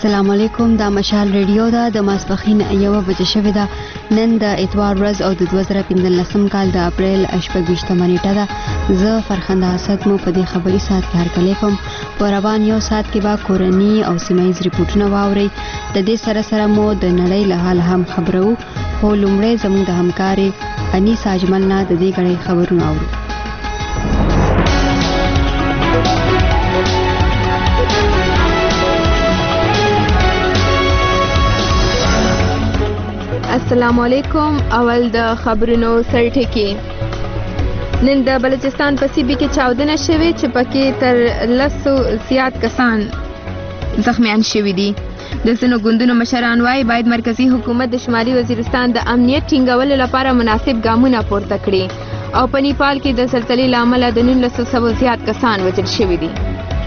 السلام علیکم. دا مشال ریډیو ده. د ماسپښین 1 بجې شوې ده. نن د اتوار ورځ او د 2015 کال د اپریل 28 نیټه ده. زه فرخنده اسد مو په دې خبري ساعت کې هرکلی کوم. په روان یو ساعت کې به کورني او سیمایي ریپورتونه واورئ. د دې سره مو د نړۍ له حال هم خبرو. خو لومړی زموږ د همکارې انیس اجمل نه د دې غړي خبرونه اورو. السلام علیکم. اول د خبرونو سرټکی. نن د بلوچستان په سیبی کې چاودنه شوې چې پکې تر 100 زیات کسان زخمیان شوي دي. د ځینو ګوندونو مشران وايي باید مرکزی حکومت د شمالي وزیرستان د امنیت ټینګولو لپاره مناسب ګامونه پورته کړي. او په نیپال کې د زلزلې له امله د 1900 زیات کسان وژل شوي دي.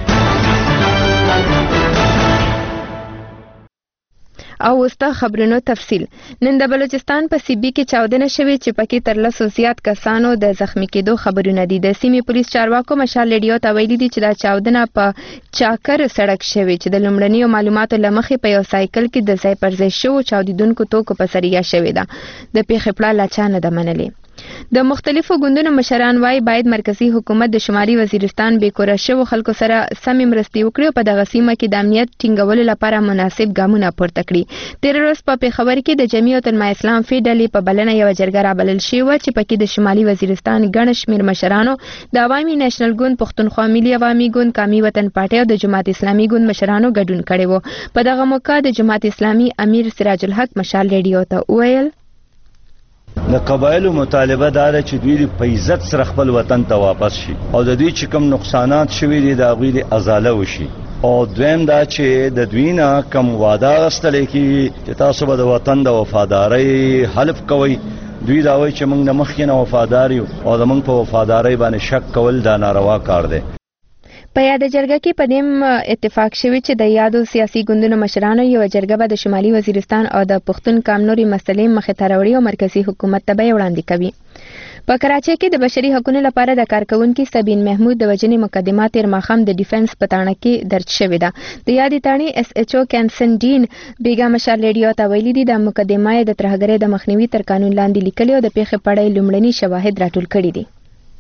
او وستا خبرونو تفصیل. نن د بلوچستان په سیبی کې چاودنه شوې چې پکې تر 100 زیات کسانو د زخمی کېدو خبرونه دي. د سیمې پولیس چارواکو مشال ریډیو ته ویلي دي چې دا چاودنه په چاکر سړک شوې چې د لومړنیو معلوماتو له مخې په یو سایکل کې د ځای پر ځای شوو چاودیدونکو توکو په ذریعه شوې ده. د پیښې پړه لا چا نه ده منلې. د مختلفو ګوندونو مشران وايي باید مرکزی حکومت د شمالي وزیرستان بې کوره شوو خلکو سره سمې مرستې وکړي او په دغه سیمه کې د امنیت ټینګولو لپاره مناسب ګامونه پورته کړي. تېره ورځ په پېښور کې د جمعیت العلماء اسلام فی ډلې په بلنه یوه جرګه رابلل شوې وه چې پکې د شمالي وزیرستان ګڼ شمېر مشرانو د عوامي نیشنل ګوند، پښتونخوا ملي عوامي ګوند، قامي وطن پارټۍ او د جماعت اسلامي ګوند مشرانو ګډون کړی و. په دغه موقع د جماعت اسلامي امیر سراج الحق مشال ریډیو ته وویل د قبایلو مطالبه دا ده چې دوی په عزت سره خپل وطن ته واپس شي او د دوی چې کوم نقصانات شوي دي د هغوی د ازاله وشي. او دویم دا چې د دوی نه کوم وعده اخیستلی کېږي چې تاسو به د وطن د وفادارۍ حلف کوئ، دوی دا وایي چې موږ د مخکې نه وفادار یو او زموږ په وفادارۍ باندې شک کول دا ناروا کار دی. په یاد جرګه کې په دې اتفاق شوی چې د یادو سیاسي ګوندونو مشرانو یو جرګه به د شمالي وزیرستان او د پښتون کام نوري مسلې مخې ته راوړي او مرکزی حکومت ته به وړاندې کوي. په کراچۍ کې د بشري حقوقو لپاره د کارکونکو سبین محمود د وژنې مقدمه تیر ماښام د ډیفنس په تاڼه کې درج شوې ده. د یادې تاڼې اس ایچ او کینسنډین بیګا مشال ریډیو ته ویلي دي د مقدمه د ترهګرۍ د مخنیوي تر قانون لاندې لیکلي او د پیښې په اړه لومړني شواهد راټول کړي دي.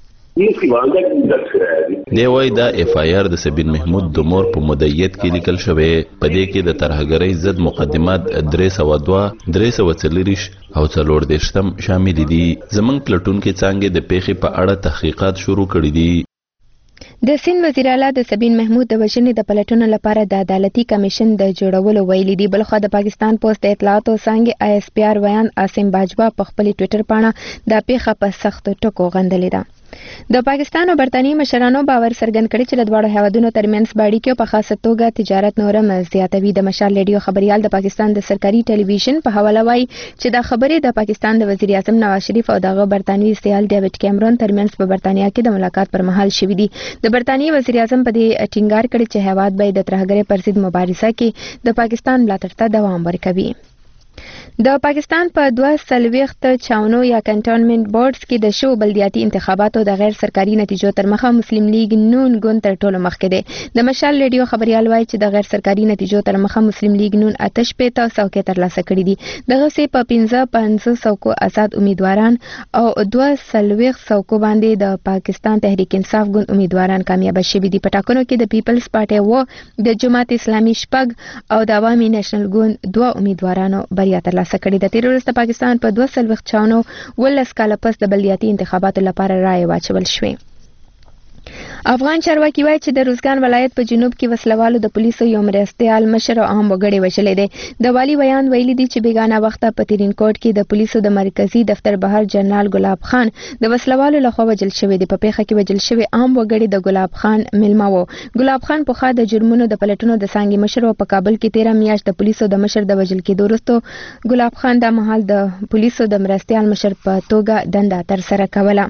دی وای دا اف آی آر د سبین محمود د مور په مدعیت کې لیکل شوی. په دې کې د ترهګرۍ ضد مقدمات 302 340 او 430 شامل دي. زمنګ پلټون کې څنګه د پیښې په اړه تحقیقات شروع کړي دي. د سند وزیر اعلی د سبین محمود د وژنې د پلټونو لپاره د عدالتي کمیشن د جوړولو ویلي دي. بلخوا د پاکستان پوسټ د اطلاعاتو څانګې آی اس پی آر ویان عاصم باجوا په خپل ټوئیټر باندې د پیښه په سختو ټکو غندلې ده. د پاکستان او برتانیې مشرانو باور څرګند کړی چې د دواړو هیوادونو ترمنځ اړیکې په خاصه توګه تجارت نورم زیاتوي. د مشال ریډیو خبريال د پاکستان د سرکاري ټلویزیون په حواله وایي چې دا خبرې د پاکستان د وزیر اعظم نواز شریف او دغه برتانوي سیال ډیوډ کیمرون ترمنځ په برتانیا کې د ملاقات پر مهال شوې دي. د برتانیې وزیر اعظم په دې ټینګار کړی چې هیواد به د ترهګرۍ پر ضد مبارزه کې د پاکستان ملاتړ ته دوام ورکوي. د پاکستان په 240 چاونو یا کنټونمنت بورډز کې د شو بلدیاتي انتخاباتو د غیر سرکاري نتیجو تر مخه مسلم لیگ نون ګوند تر ټولو مخکې دی. د مشال ریډیو خبريال وایي چې د غیر سرکاري نتیجو تر مخه مسلم لیگ نون 58 څوکۍ ترلاسه کړې دي. دغه سي په 15 څوکو آزاد امیدواران او 240 څوکو باندې د پاکستان تحریک انصاف ګوند امیدواران کامیاب شوي دي. په ټاکنو کې د پیپلز پارټي و د جماعت اسلامي شپږ او د عوامي نیشنل ګوند 2 امیدوارانو بریا ترلاسه کړې ده. تیر ورځ د پاکستان په 240 چاونو 19 کاله پس د بلدیاتي انتخاباتو لپاره رایې واچول شوې. افغان چارواکي وایي چې د روزګان ولایت په جنوب کې وسلوالو د پولیسو یو مرستیال مشر او عام وګړي وژلی دی. د والي بیان ویلي دی چې بیګانه وخته په ترینکوټ کې د پولیسو د مرکزی دفتر بهر جنرال ګلاب خان د وسلوالو لخوا وژل شوی دی. په پیښه کې وژل شوی عام وګړي د ګلاب خان ملما وو. ګلاب خان په خا د جرمونو د پلټونو د څانګې مشر او په کابل کې 13 میاشت د پولیسو د مشر د وژل کېدو وروسته ګلاب خان د محل د پولیسو د مرستیال مشر په توګه دنده تر سره کوله.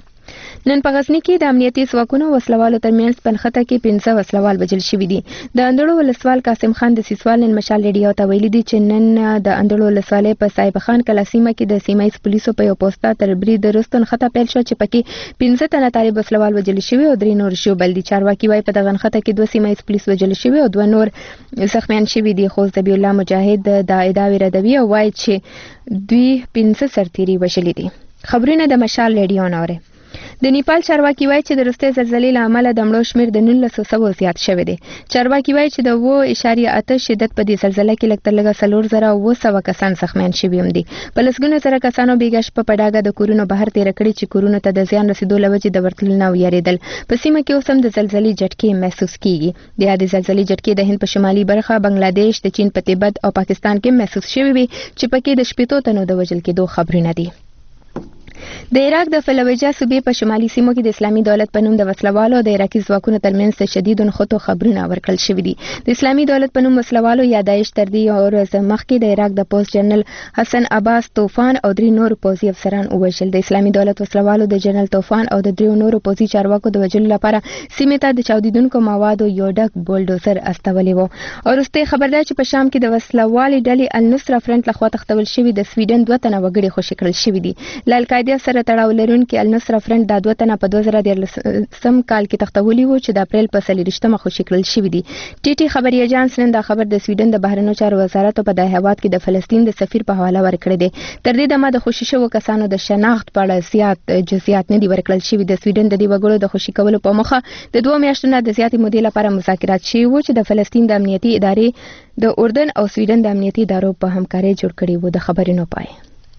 نن په غزنی کې د امنیتي ځواکونو وسلوالو ترمنځ پنخته کې 15 وسلوال وژل شوي دي. د اندړو ولسوال قاسم خان د سیسوال نن مشال ریډیو ته ویلي دي چې نن د اندړو ولسوالۍ په صاحب خان کلا سیمه کې د سیمایي پولیسو په یو پوسټه تر برید وروسته خطا پیل شو چې پکې 15 تنه طالب وسلوال وژل شوي او 3 نور شوبل دي. چارواکي وايي په دغه خطا کې 2 سیمایي پولیس وژل شوي او 2 نور زخمیان شوي دي. خو ذبیح الله مجاهد د ادعاوې ردوي او وايي چې دوی 15 سرتیري وژلي دي. خبرونه د مشال ریډیو نوره. د نیپال چارواکي وایي چې د وروستۍ زلزلې له امله د مړو شمېر د 1900 زیات شوی دی. چارواکي وایي چې د 0.8 شدت په دې زلزلې کې لږ تر لږه 4,900 کسان زخمیان شوي هم دي. په لسګونو زره کسانو بیګا شپه په ډاګه د کورونو بهر تېره کړې چې کورونو ته د زیان رسیدو له وجې د ورتلو نه ویریدل. په سیمه کې اوس هم د زلزلې جټکې محسوس کیږي. د زلزلې جټکې د هند په شمالي برخه، بنگلاديش، د چین په تبت او پاکستان کې محسوس شوي وي چې پکې د 80 تنو د وژل کېدو خبرونه دي. د عراق د فلوجه صوبې په شمالي سیمو کې د اسلامي دولت په نوم د وسلوالو د عراقي ځواکونو ترمنځ د شدید نښتو خبرونه ورکړل شوي دي. د اسلامي دولت په نوم وسلوالو یا داعش تر دې یو ورځ مخکې د عراق د پوسټ جنرال حسن عباس طوفان او 3 نور پوځي افسران ووژل. د اسلامي دولت وسلوالو د جنرال طوفان او د 3 نور پوځي چارواکو د وژلو لپاره سیمې ته د چاودیدونکو موادو یو ډک بولډوزر استولی و. او وروسته خبر ده چې په شام کې د وسلوالي ډلې النصره فرنٹ لخوا تختول شوي د سویډن 2 تنه وګړي خوشي کړل شوي دي. ل القاعده سره تړاو لرونکي النصره فرنٹ د 2 تنه په 2013 کال کې تختولي وو چې د اپریل په 23 خوشي کړل شوي دي. ټي ټي خبري اژانس نن دا خبر د سویډن د بهرنیو چارو وزارت په د هیواد کې د فلسطین د سفیر په حواله ورکړی دی. تر دې دمه د خوشي شوو کسانو د شناخت په اړه زیات جزئیات نه دي ورکړل شوي. د سویډن د دې وګړو د خوشي کولو په مخه د 2 میاشتو نه د زیاتې مودې لپاره مذاکرات شوي وو چې د فلسطین د امنیتي ادارې د اردن او سویډن د امنیتي ادارو په همکارۍ جوړ کړي وو. د خبرونو پای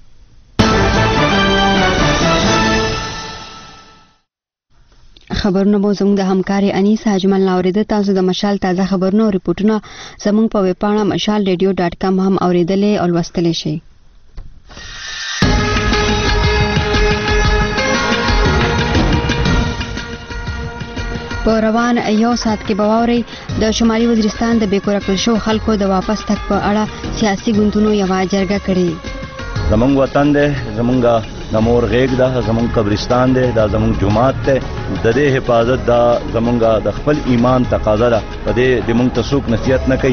خبرونه مو زموږ د همکاري انیسا اجمل اوریده. تاسو د مشال تازه خبرونه او ریپورتونه زموږ په ویب پاڼه mashalradio.com هم اوریدلې او لوستلی شئ. په روان یو ساعت کې بواوري د شمالي وزیرستان د بیکوره کړل شو خلکو د واپس تک په اړه سیاسي ګوندونو یو جرګه کړې. زمونږ وطن دی، زمونږ د مور غیږ ده، زمونږ قبرستان دی، دا زمونږ جماعت دی. د دې حفاظت دا زمونږ د خپل ایمان تقاضا ده. په دې د مونږ ته څوک نصیحت نه کوي.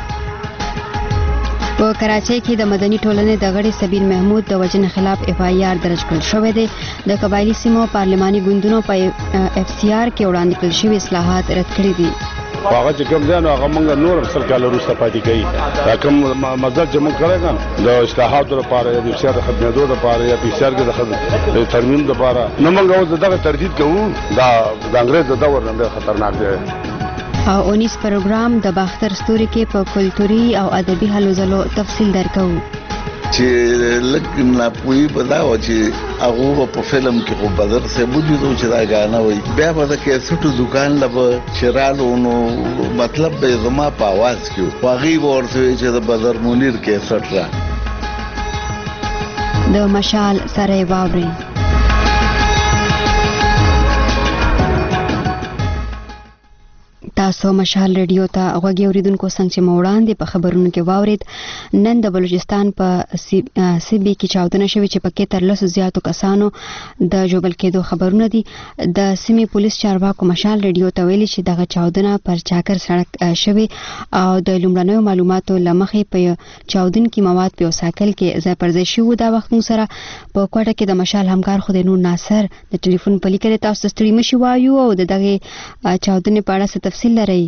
په کراچۍ کې د مدني ټولنې د غړي سبیر محمود د وژنې خلاف اف آی آر درج کړل شوی دی. د قبایلی سیمو پارلماني ګوندونو په اف سی آر کې وړاندې کړل شوي اصلاحات رد کړي دي. هغه چې کوم ځای هغه موږ نور سر کال وروسته پاتې کوي. دا کوم مزد چې موږ کړی کان د اصلاحاتو لپاره د فساد ختمېدو لپاره یا فساد کې د ترمیم لپاره نو موږ اوس دغه تردید کوو. دا د انګريز د دور نه خطرناک دی. او 19 پروګرام د باختر ستوري کې په کلتوري او ادبي هلو ځلو تفصیل درکو. چې لکه ناپوهي به دا و چې هغه په فلم کې خو بدر سه بوجودو چې دا غاڼه وي بیا به د کیسټو دکان لبه چرالو نو مطلب به زما په आवाज کې واغي ورته چې د بدر منیر کیسټ را د مشال سره واوري. تاسو مشال ریډیو ته غوږی اوریدونکو څنګه چې موړاندې په خبرونو کې واورید. نن د بلوچستان په سی بي کې چاودنه شوې چې پکې تر 200 زیاتو کسانو د جوبل کېدو خبرونه دي. د سیمې پولیس چارواکو مشال ریډیو ته ویلي چې دغه چاودنه پر چاکر سړک شوې او د لومړنیو معلوماتو لمخې په چاودونکي مواد په وساکل کې ځای پر ځای شو. دا وخت موږ سره په کوټه کې د مشال همکار خدای نور ناصر د ټلیفون په لیکل تاسو ستړي مشي وایو او دغه چاودنې په اړه څه تفصیل لري.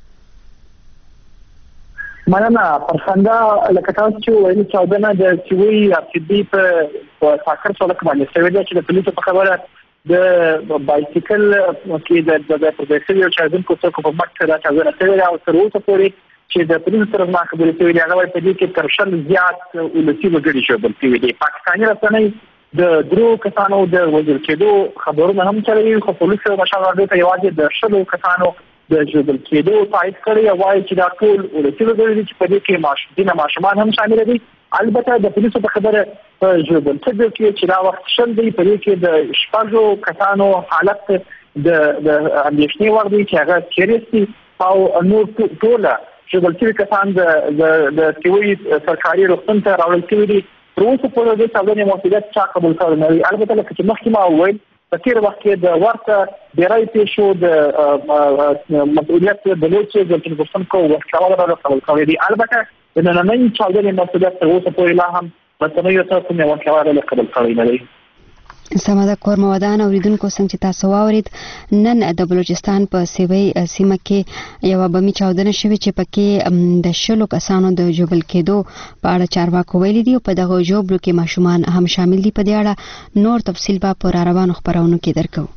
مننه پرخنده لکه تاسو چې وایي چاودنه د سوي افسدي په ساکر سړک باندې شوې ده چې د پولیسو په خبره د بایسیکل کې د پروګرسیو یو چاودونکو څوک په مټ را چاودنه شوې ده او تر اوسه پورې چې د پولیسو طرف نه خبرې شوې دي هغه په دې کې تر 100 زیات ولسی وګړي شوبل شوي دي. پاکستاني رسنۍ د درو کسانو د وژل کېدو خبرونه هم چلوي خو پولیسو مشال راډیو ته یوازې د 100 کسانو د ژوبل کېدو تایید کړی او وايي چې دا ټول ولسی وګړي چې په دې کې ماشومان هم شامل دي. البته د پولیسو په خبره ژوبل کې چې دا وخت شل دی په دې کې د شپږو کسانو حالت د اندېښنې وړ دی چې هغه کېرسي او نور ټول ژوبل کې کسان د سیوي سرکاري روغتون ته راوړل کېږي. پروسه په دې څلورنې موثریت چا قبول کړی. البته لکه چې مخکې ما وویل په تیر وخت کې د ورته ډیرای پیښو د مسؤلیت د لوڅ د ټلیفون کو ورکول راغلی کوي دي البته د نننۍ چاودنې مسؤلیت تر اوسه پورې لا هم متنوع تاسو نه ورکول قبل کړی نه دی. سماده کورمودان اوریدونکو څنګه چې تاسو واورید نن د بلوچستان په سیوی سیمه کې یو بمي چاودنه شوې چې پکې د شلو کسانو د جوبل کېدو په اړه چارواکو ویلي دي او په دغه جوبلو کې ماشومان هم شامل دي. په دې اړه نور تفصیل به پر روانو خبرونو کې درکو.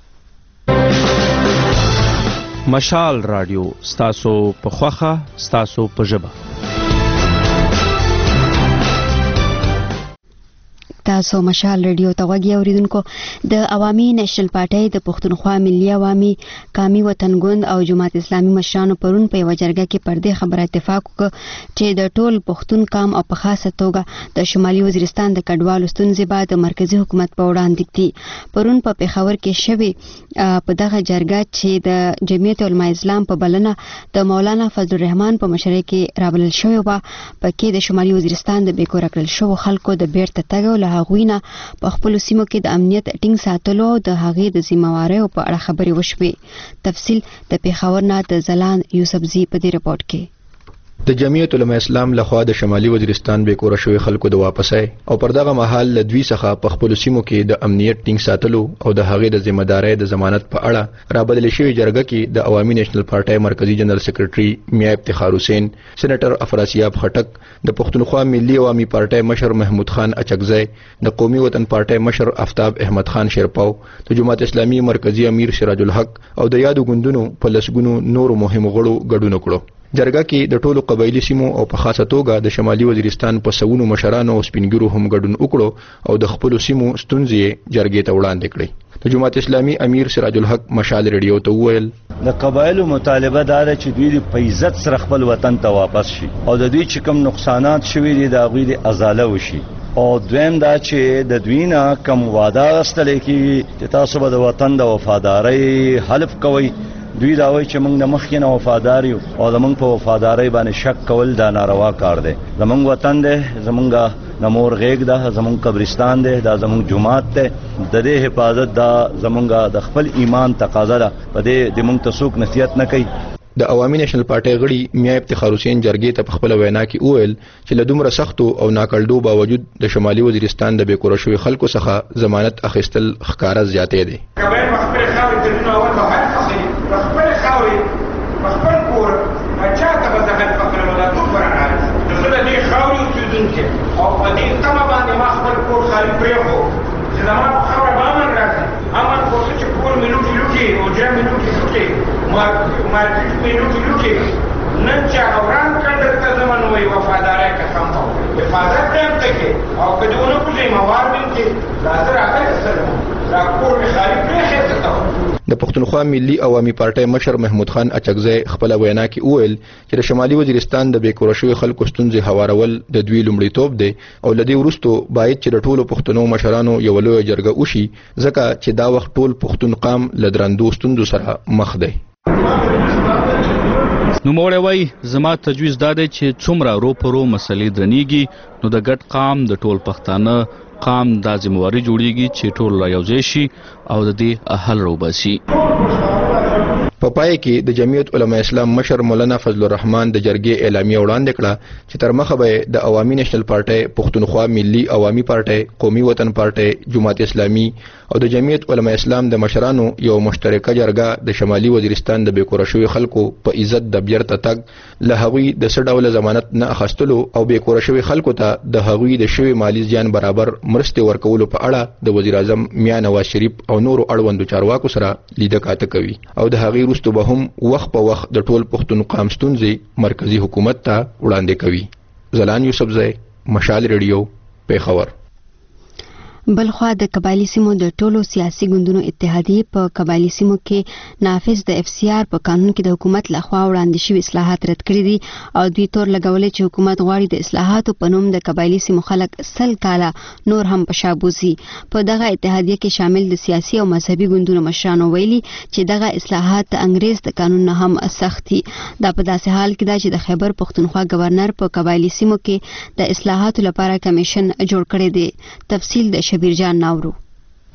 مشال رادیو ستاسو په خوخه ستاسو په ژبه. تاسو مشال رادیو ته وګورئ اوریدونکو. د عوامي نېشنل پارټۍ د پښتونخوا ملي عوامي قامي وطن ګوند او جماعت اسلامي مشرانو پرون په یو جرګه کې پر دې خبره اتفاق وکړ چې د ټول پښتون قام او په خاصه توګه د شمالي وزیرستان د کډوالو ستونزې به د مرکزی حکومت په وړاندې کړي. پرون په پیښور کې شوی په دغه جرګه چې د جمعیت علماء اسلام په بلنه د مولانا فضل الرحمن په مشرۍ کې رابلل شوی و. پکې د شمالي وزیرستان د بیکور کړل شو خلکو د بیرته تګ هغوینه په خپل سیمو کې د امنیت ټینګ ساتلو د هغې د ذمہوارۍ په اړه خبرې وشوې. تفصیل د پیښور نه د زلان یوسفزي په دې رپورت کې. د جمعیت علماء اسلام لخوا د شمالي وزیرستان بیکور شوی خلکو د واپسای او پر دغه مهال ل دوی څخه په خپل سیمو کې د امنیت ټینګ ساتلو او د هغې د ذمہدارۍ د ضمانت په اړه رابلل شوی جرګه کې د عوامي نېشنل پارټۍ مرکزی جنرال سیکریټري میا افتخار حسین، سېنیټر افراسیاب خټک، د پښتونخوا ملي عوامي پارټۍ مشر محمود خان اچکزی، د قومي وطن پارټۍ مشر آفتاب احمد خان شیرپاو، د جماعت اسلامي مرکزی امیر سراج الحق او د یادو ګوندونو په لسګونو نورو مهمو غړو ګډون وکړو. جرګه کې د ټولو قبایلی سیمو او په خاصه توګه د شمالي وزیرستان په سونو مشرانو او سپینګرو هم ګډون وکړو او د خپل سیمو ستونزې جرګې ته وړاندې کړې. د جماعت اسلامي امیر سراج الحق مشال ریډیو ته وویل د قبایلو مطالبه دا ده چې دوی په عزت سره خپل وطن ته واپس شي او د دوی چې کوم نقصانات شوي دي د هغوی د ازاله وشي. او دویم دا چې د دوی نه کوم وعده غوښتل کېږي چې تاسو به د وطن د وفادارۍ حلف کوئ. دوی دا وایي چې موږ د مخکې نه وفادار یو او زموږ په وفادارۍ باندې شک کول دا ناروا کار دی. زموږ وطن دی، زموږ د مور غېږ ده، زموږ قبرستان دی، دا زموږ جماعت دی. د دې حفاظت دا زموږ د خپل ایمان تقاضا ده. په دې د موږ ته څوک نصیحت نه کوي. د عوامي نېشنل پارټۍ غړي میا افتخار حسین جرګې ته په خپل وینا کې وویل چې له دومره سختو او ناکړدو باوجود د شمالي وزیرستان د بیکور شوي خلکو څخه ضمانت اخیستل ښکاره زیاتې دي. او په دې تمه باندې ما خپل کور خالي پرېښو چې زما په خاوره به امن راځي. امن خو څه چې کور مې لوټي او جام مې لوټي مارکېټ مې لوټي نن چې وران کندر ته زمن وایي وفادارۍ قسم کوم حفاظت به هم کوي او که دې ونه کوځي موار به هم کې دا زه راغلی سلم دا کور مې خالي پرېښی څه کوم. د پښتونخوا ملي عوامي پارټۍ مشر محمود خان اچکزی خپل وینا کې وویل چې د شمالي وزیرستان د بیکور شوي خلکو ستونزې هوارول د دوی لومړیتوب دی او لدې وروستو باید چې د ټولو پښتنو مشرانو یو لویه جرګه وشي ځکه چې دا وخت ټول پښتون قام له درندو ستونزو سره مخ دی. نوموړی وایي زما تجویز دا دی چې څومره روپرو مسلې درنیږي نو د ګډ قام د ټول پښتانه قام دا ذمہواري جوړیږي چې ټول را یوځای شي او د دې حل راوباسي. په پای کې د جمعیت علماء اسلام مشر مولانا فضل الرحمن د جرګې اعلامیه وړاندې کړه چې تر مخه به د عوامي نېشنل پارټۍ پښتونخوا ملي عوامي پارټۍ قومي وطن پارټۍ جماعت اسلامي او د جمعیت علماء اسلام د مشرانو یو مشترکه جرګه د شمالي وزیرستان د بیکور شوي خلکو په عزت د بیرته تګ له هغوی د څه ډول ضمانت نه اخیستلو او بیکور شوي خلکو ته د هغوی د شوي مالی زیان برابر مرستې ورکولو په اړه د وزیر اعظم میا نواز شریف او نورو اړوندو چارواکو سره لیده کاته کوي او د هغې وروسته به هم وخت په وخت د ټول پښتون قام ستونزې مرکزی حکومت ته وړاندې کوي. زلان یوسفزی، مشال ریډیو، پیښور. بلخوا د قبایلی سیمو د ټولو سیاسي ګوندونو اتحادیې په قبایلی سیمو کې نافذ د اف سی آر په قانون کې د حکومت لخوا وړاندې شوي اصلاحات رد کړي دي او دوی تور لګولې چې حکومت غواړي د اصلاحاتو په نوم د قبایلی سیمو خلک 100 کاله نور هم په شا بوزي. په دغه اتحادیه کې شامل د سیاسي او مذهبي ګوندونو مشرانو ویلي چې دغه اصلاحات د انګریز د قانون نه هم سخت دي. دا په داسې حال کې ده چې د خیبر پښتونخوا گورنر په قبایلی سیمو کې د اصلاحاتو لپاره کمیشن جوړ کړی دی. تفصیل د شبیر جان ناورو.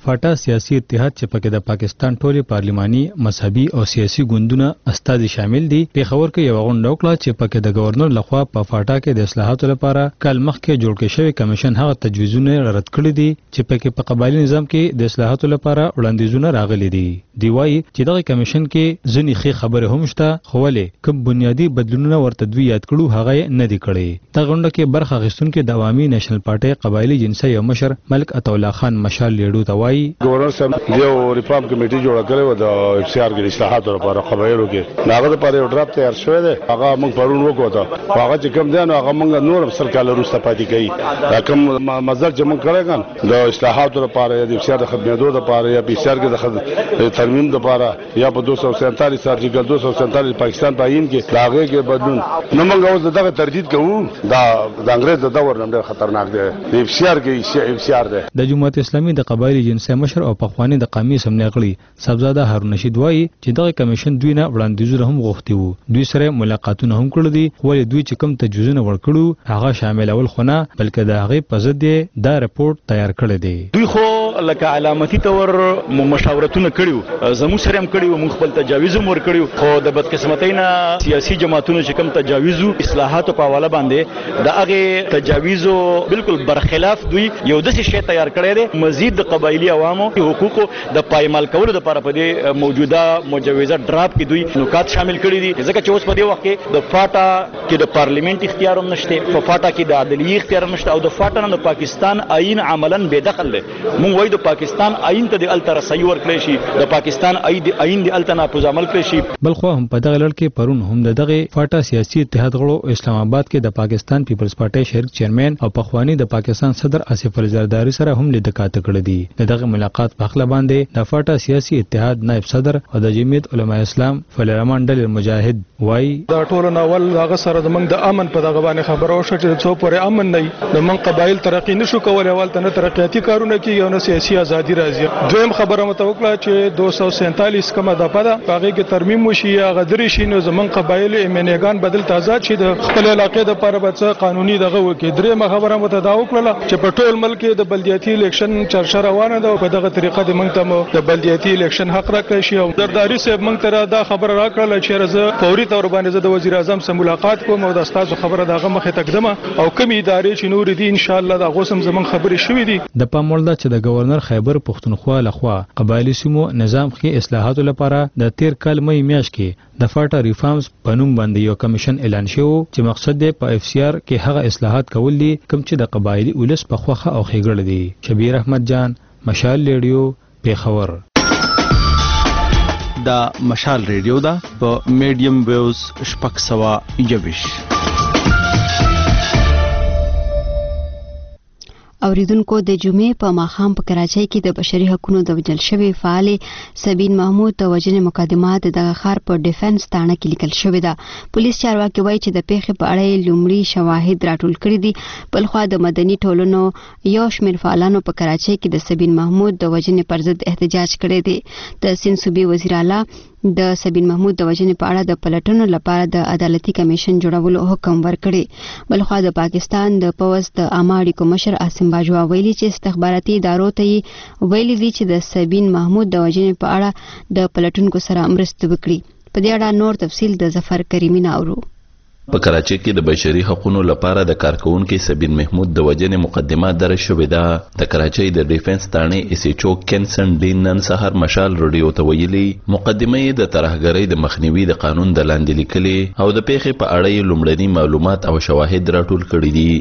فاټا سیاسي اتحاد چې پکې د پاکستان ټولي پارلماني مذهبي او سیاسي ګوندونه استازي شامل دي په خبر کې یو غونډه وکړه چې پکې د گورنر لخوا په فاټا کې د اصلاحاتو لپاره کال مخکې جوړ کړی شوی کمیشن هغه تجویزونه رد کړی دي چې پکې په قبایلی نظام کې د اصلاحاتو لپاره وړاندیزونه راغلي دي. دی وايي چې دغه کمیشن کې ځینې ښې خبرې هم شته خو ولې کوم بنیادی بدلونونه ورته دوی یاد کړو هغه نه دي کړی. دا غونډه کې برخه اخیستونکو د عوامي نېشنل پارټي قبایلی جنسي یو مشر ملک عطاالله خان مشال لیډو ته وايي گورنر صاحب یو ریفارم کمیټي جوړ کړې و د اف سی آر کې اصلاحاتو لپاره قبایلو کې هغه لپاره یو ډراپ تیار شوی دی هغه موږ پرون وکړو ته هغه چې کوم دی نو هغه موږ نور سر کال وروسته پاتې کوي دا کوم مزل چې موږ کړی کان د اصلاحاتو لپاره د اف سی آر د خدماتو لپاره یا پی سی آر کې د ترمیم لپاره یا په 247 آرټیکل 247 پاکستان په آئین کې لاغه کې بدلون نو موږ اوس دغه تردید کوو دا د انګريز د دور نه خطرناک دی اف سی آر کې اف سی آر دی. د جمهوریت اسلامي د قبایلی جنسي مشر او پخوانی د قومي اسمبلی غړي صاحبزاده هارون رشید وایي چې دغه کمیشن دوی نه وړاندیزونه هم غوښتي وو دوی سره ملاقاتونه هم کړل دي ولې دوی چې کوم تجویزونه ورکړو هغه شاملول خو نه بلکې د هغه په ضد دا رپورت تیار کړی دی. دوی خو لکه علامتي تور مشاورتونه کړیو زموږ سره هم کړیو موږ خپل تجاویز هم ورکړیو خو د بدقسمتۍ نه سیاسي جماعتونو چې کوم تجاویزو اصلاحاتو په حواله باندې د هغه تجاویزو بالکل برخلاف دوی یو داسې شی تیار کړی دی مزید د قبایلی عوامو حقوقو د پایمال کولو لپاره په دې موجوده مجوزه ډراپ کې دوی نکات شامل کړي دي ځکه چې اوس په دې وخت کې د فاټا کې د پارلیمنت اختیار هم نشته په فاټا کې د عدلیه اختیار هم نشته او د فاټا نه د پاکستان آئین عملاً بے دخل دی مونږ وایو د پاکستان آئین ته د الته رسایي ورکړی شي د پاکستان آئین د الته نافذ عمل کړی شي. بل خو هم په دغه لړ کې پرون هم دغه فاټا سیاسي اتحاد غړو اسلام آباد کې د پاکستان پیپلز پارټي شریک چیرمن او پخوانی د پاکستان صدر آصف علی زرداری سره هم لیدکات کړې دي. دغه ملاقات په خپل باندې د فاټا سیاسي اتحاد نائب صدر او د جمعیت علماء اسلام فضل الرحمن ډلې مجاهد وای دا ټول ناول هغه سره د موږ د امن په دغه باندې خبرو شو چې څو پورې امن نه د من قبایل ترقی نشو کولای ولته نه ترقیاتي کارونه کوي او نه سیاسي ازادي راځي. دویم خبره متوکله چې 247 کومه دفعه ده هغه کې ترمیم وشي یا غدري شي نو زمون قبایل ایمنګان بدل تازه شي د خپل علاقې د لپاره به قانوني دغه وکړي. دریم خبره متداو کړله چې په ټول ملک د بلدیاتي الیکشن چرچا روانه ده او په دغه طریقه د موږ ته د بلدیاتي الیکشن حق راکړي شي او زرداری صاحب موږ ته دا خبره راکړله چې زه فوري تور باندې د وزیر اعظم سره ملاقات کوم او د استاد خبره دغه مخه تقدمه او کوم ادارې چې نور دي ان شاء الله دا غوسم زمون خبرې شوې دي. د پامولدا چې د گورنر خیبر پختونخوا لخوا قبایلی سیمو نظام کې اصلاحاتو لپاره د تیر کال مې میاشت کې د فاټا ریفارمز په نوم باندې یو کمیشن اعلان شو چې مقصد یې په اف سی آر کې هغه اصلاحات کول دي کوم چې د قبایلی ولس په خوخه او خېګړل دي. شبیر احمد جان مشال ریډیو پیښور. دا مشال ریډیو دا په میډیم ویوز شپږ سوه یویش. اوریدونکو د جمعې په ماښام په کراچۍ کې د بشري حقوقو د وژل شوی فعال سبین محمود د وژنې مقدمات دغه ښار په ډیفنس تاڼه کې لیکل شوی ده. پولیس چارواکي وایي چې د پیښې په اړه لومړی شواهد راټول کړي دي. بلخوا د مدني ټولنو یو شمېر فعالانو په کراچۍ کې د سبین محمود د وژنې پر ضد احتجاج کړی دی. د سند صوبې وزیر اعلی د سبین محمود د وژنې په اړه د پلټنو لپاره د عدالتي کمیشن جوړولو حکم ورکړي. بلخوا د پاکستان د پوز د عامه اړیکو مشر عاصم باجوا ویلي چې استخباراتي ادارو ته ویلي دي چې د سبین محمود د وژنې په اړه د پلټونکو سره مرسته وکړي. په دې اړه نور تفصیل د ظفر کریمی ناورو. په کراچۍ کې د بشري حقوقو لپاره د کارکونکو سبین محمود د وژنې مقدمه درج شوې ده. د کراچۍ د ډیفنس تاڼې اس ایچ او کینسن ډین نن سهار مشال رادیو ته ویلي مقدمه یې د ترهګرۍ د مخنیوي د قانون د لاندې لیکلې او د پیښې په اړه یې لومړني معلومات او شواهد راټول کړي دي.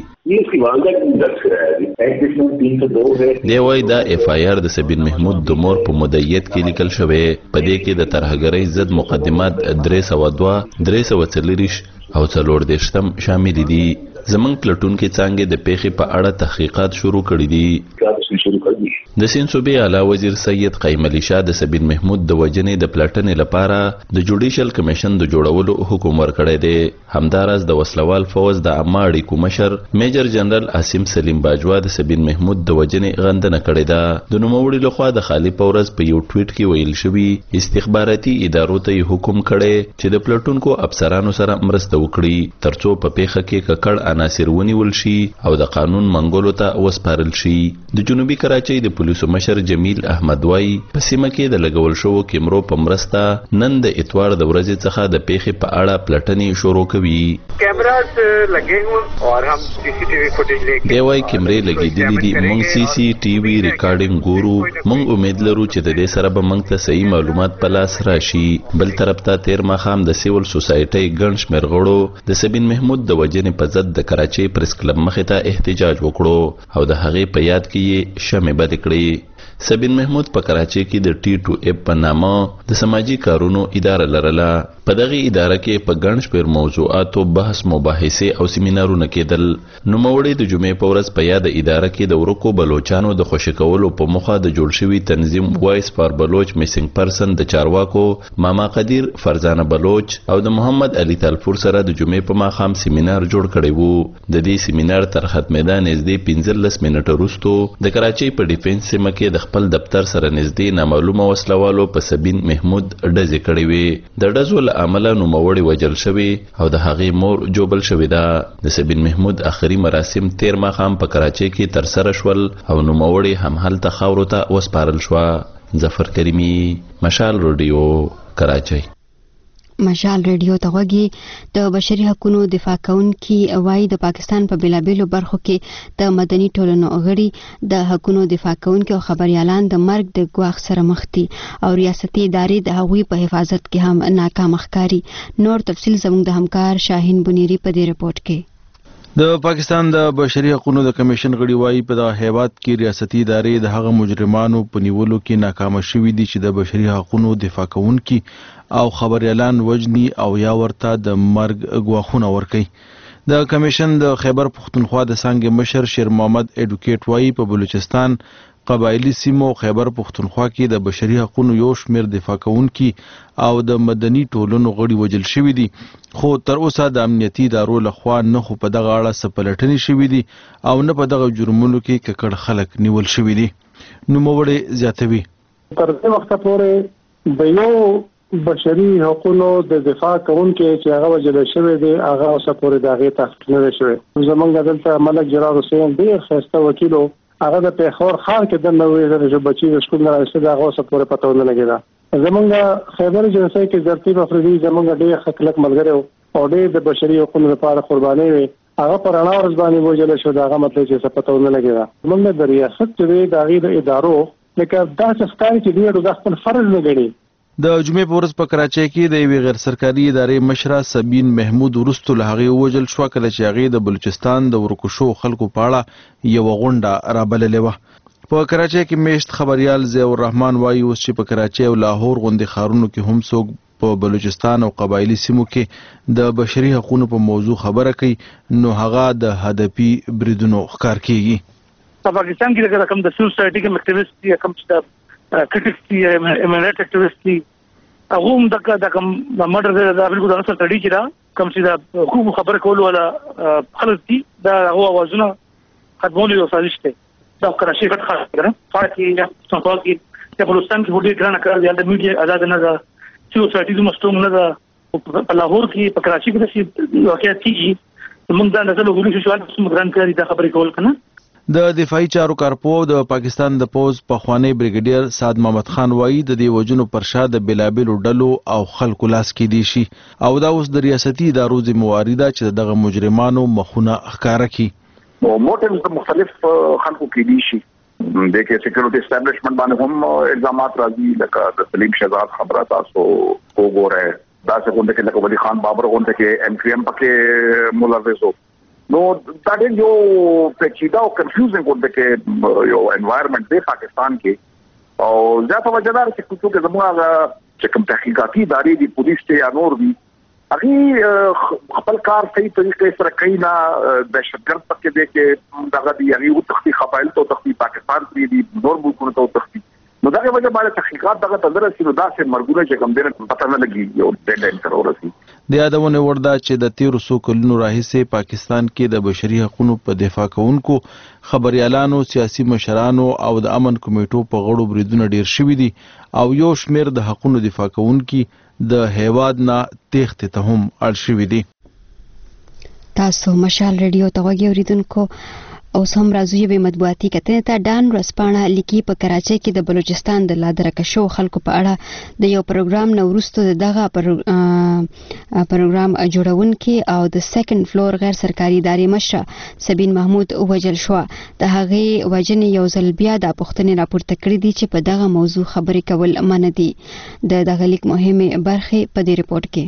دی وایي دا اف آی آر د سبین محمود د مور په مدعیت کې لیکل شوی. په دې کې د ترهګرۍ ضد مقدمات 302 340 او 4 شامل دي. زمنګ پلټونکو څنګه د پیښې په اړه تحقیقات شروع کړي دي. د سند صوبې اعلی وزیر سید قیم علي شاه د سبین محمود د وژنې د پلټنې لپاره د جوډیشل کمیشن د جوړولو حکم ورکړی دی. همداراز د وسلوال فوز د عامه اړیکو مشر میجر جنرال عاصم سلیم باجوا د سبین محمود د وژنې غندنه کړې ده. د نوموړي لخوا د خالي پورز په یو ټویټ کې ویل شوی استخباراتي ادارو ته حکم کړي چې د پلټونکو افسرانو سره مرسته وکړي ترڅو په پیښه کې ککړ عناصر ونیول شي او د قانون منګولو ته وسپارل شي. د جنوبي کراچۍ د پولیسو مشر جمیل احمد وای په سیمه کې د لګول شوو کیمرو په مرسته نن د اتوار د ورځې څخه د پیښې په اړه پلټنې شروع کوي. कैमरास लगे हुए और हम सीसीटीवी फुटेज लेके دی وای کیمرې لګېدلې دي، موږ سی سی ټي وي ریکارډینګ ګورو. موږ امید لرو چې د دې سره به موږ ته صحیح معلومات په لاس راشي. بل طرف ته تیر ماښام د سیول سوسایټۍ ګڼ شمېر غړو د سبین محمود د وژنې په ضد د کراچۍ پریس کلب مخې ته احتجاج وکړو او د هغې په یاد کې یې شمې بلې کړې. سبین محمود په کراچۍ کې د ټي ټو اپ په نامه د سماجی کارونو اداره لرله. په دغه اداره کې په ګڼ شمېر موضوعاتو بحث مباحثې او سیمینارونه کېدل. نوموړي د جمعې په ورځ په یاد اداره کې د ورکو بلوچانو د خوشي کولو په موخه د جوړ شوي تنظیم وایس فار بلوچ میسنګ پرسن د چارواکو ماما قدیر فرزانه بلوچ او د محمد علي تالپور سره د جمعې په ماښام سیمینار جوړ کړی وو. د دې سیمینار تر ختمېدا نږدې 15 منټه وروسته د کراچۍ په ډیفنس سیمه کې د خپل دفتر سره نږدې نامعلومه وسلوالو په سبین محمود ډزې کړې وې. د ډزو له امله نوموړي وژل شوي او د هغې مور جوبل شوې ده. د سبین محمود آخري مراسم تیر ماښام په کراچۍ کې ترسره شول او نوموړي هم هلته خاورو ته وسپارل شوه. ظفر کریمي، مشال رادیو، کراچۍ. مشال ریډیو ته غوږی. د بشري حقوقو دفاع کوونکي وایي د پاکستان په بیلابیلو برخو کې د مدني ټولنو غړي د حقوقو دفاع کوونکي او خبريالان د مرګ د ګواښ سره مخ دي او ریاستي ادارې د هغوی په حفاظت کې هم ناکام ښکاري. نور تفصیل زموږ د همکار شاهین بنيري په دې رپورت کې. د پاکستان د بشري حقوقو د کمیشن غړي وایي په دغه هیواد کې ریاستي ادارې د هغه مجرمانو په نیولو کې ناکام شوي دي چې د بشري حقوقو دفاع کوونکي او خبريالان وجني او یا ورته د مرګ غواخونه ورکي. د کمیشن د خیبر پختونخوا د څنګه مشر شیر محمد اډوکیټ وایي په بلوچستان قبایلی سیمو خیبر پختونخوا کې د بشري حقوقو یو شمېر دفاع کوونکي او د مدني ټولنو غړي وژل شوي دي، خو تر اوسه د امنیتي ادارو لخوا نه خو په دغه اړه څه پلټنې شوي دي او نه په دغه جرمونو کې ککړ خلک نیول شوي دي. نوموړي زیاتوي تر دې وخته پورې د یو بشري حقوقو د دفاع کوونکي چې هغه وژل شوی دی هغه اوسه پورې د هغې تحقیق نه دی شوی. زمونږ دلته ملک جلال حسین ډېر ښایسته وکیل هغه د پیښور ښار کې دننه ویل چې بچي د سکول نه راځي دا اوسه پورې پته ونه لګېده. زمونږ خیبر ایجنسۍ کې ترتیب افریدي زمونږ ډېر ښه کلک ملګری او ډېر د بشري حقوقو لپاره قرباني وي. هغه پر رڼا ورځ باندې وژل شو دا هغه مطلب چې څه پته ونه لګېده. زمونږ د ریاست چې دی د هغې د ادارو لکه داسې ښکاري چې دوی د خپل فرض نه ګڼي. د جمعې په ورځ په کراچۍ کې د یوې غیر سرکاري ادارې مشره سبین محمود وروسته له هغې ووژل شوه کله چې هغې د بلوچستان د ورکو شوو خلکو په اړه یوه غونډه رابللې وه. په کراچۍ کې میشت خبریال ضیاء الرحمن وایي اوس چې په کراچۍ او لاهور غوندې ښارونو کې هم څوک په بلوچستان او قبایلی سیمو کې د بشري حقوقو په موضوع خبره کوي نو هغه د هدفي بریدونو ښکار کیږي. په پاکستان کې کوم د سیول سوسایټي کې اکټیویسټ دي، کوم چې کرټیکس دي، ایمنیټ اکټیویسټ دي، هغه هم د کوم د مډر د بالکل د اصل تړي چې دا کوم چې د حقوقو خبره کول ولا خلک دي دا هو اوازونه ختمول یو سازش دی. دا کراچۍ غټ ښار دی فاکي یا څنګه کې په بلوچستان کې وړي ګرانه کار دی د میډیا آزاد نه ده، سیول سوسایټي د مستوم نه ده. په لاهور کې په کراچۍ کې د واقعیت کیږي موږ دا نظر وګورو چې شوال څومره ګران کاری دا خبرې کول کنه. د دفاعي چارو کارپو د پاکستان د پوز پخوانی بریګیډیر سعد محمد خان وایي د دې وجنو پر شا د بلابلو ډلو او خلکو لاس کې دي شي او دا اوس د ریاستي ادارو ذمہواری ده چې دغه مجرمانو مخونه ښکارا کړي. موټیوز مختلف خلکو کې دي شي د کې سکیورټي اسټابلیشمنت باندې هم الزامات راځي لکه د سلیم شهزاد خبره تاسو وګورئ دا څنګه کې لکه ولی خان بابر غونډه کې ایم پی ایم پکې ملوث وو. نو دا ډېر یو پیچیده او کنفیوزینګ غونډه کې یو انوایرنمنت دی پاکستان کې او زیاته وجه دا چې کوڅو کې زموږ چې کوم تحقیقاتي ادارې دي پولیس ته یا نور دي هغه خپل کار صحیح طریقې سره کوي نه دهشتګرد پکې دی چې دغه دی هغه تختی قبایل ته تختی پاکستان کې دي نور ملکونو ته تختی نو دغه وجه باندې تحقیقات دغه تدرس نو داسې مرګونه چې کوم دینه پته نه لګي یو ډیډلاین سره ورسي. د یادونه وردا چې د 1300 کلونو راهیسې پاکستان کې د بشري حقوقو په دفاع کوونکو خبريالانو سیاسي مشرانو او د امن کمیټو په غړو بریدونه ډیر شوي دي او یو شمیر د حقوقو دفاع کوونکو د هیواد نه تېښتې ته هم اړ شوي دي. تاسو مشال ریډیو ته وګورئ اوریدونکو. اوس هم راځو یوې مطبوعاتي کتنې ته. ډان ورځپاڼه لیکي په کراچۍ کې د بلوچستان د لادرکه شو خلکو په اړه د یو پروګرام نه وروسته دغه پروګرام جوړونکي او د سیکنډ فلور غیر سرکاري ادارې مشره سبین محمود وژل شو. د هغې وژنې یو ځل بیا د پوښتنې راپورته کړې دي چې په دغه موضوع خبرې کول منع دي. دغه لیک مهمه برخه په دې ریپورت کې.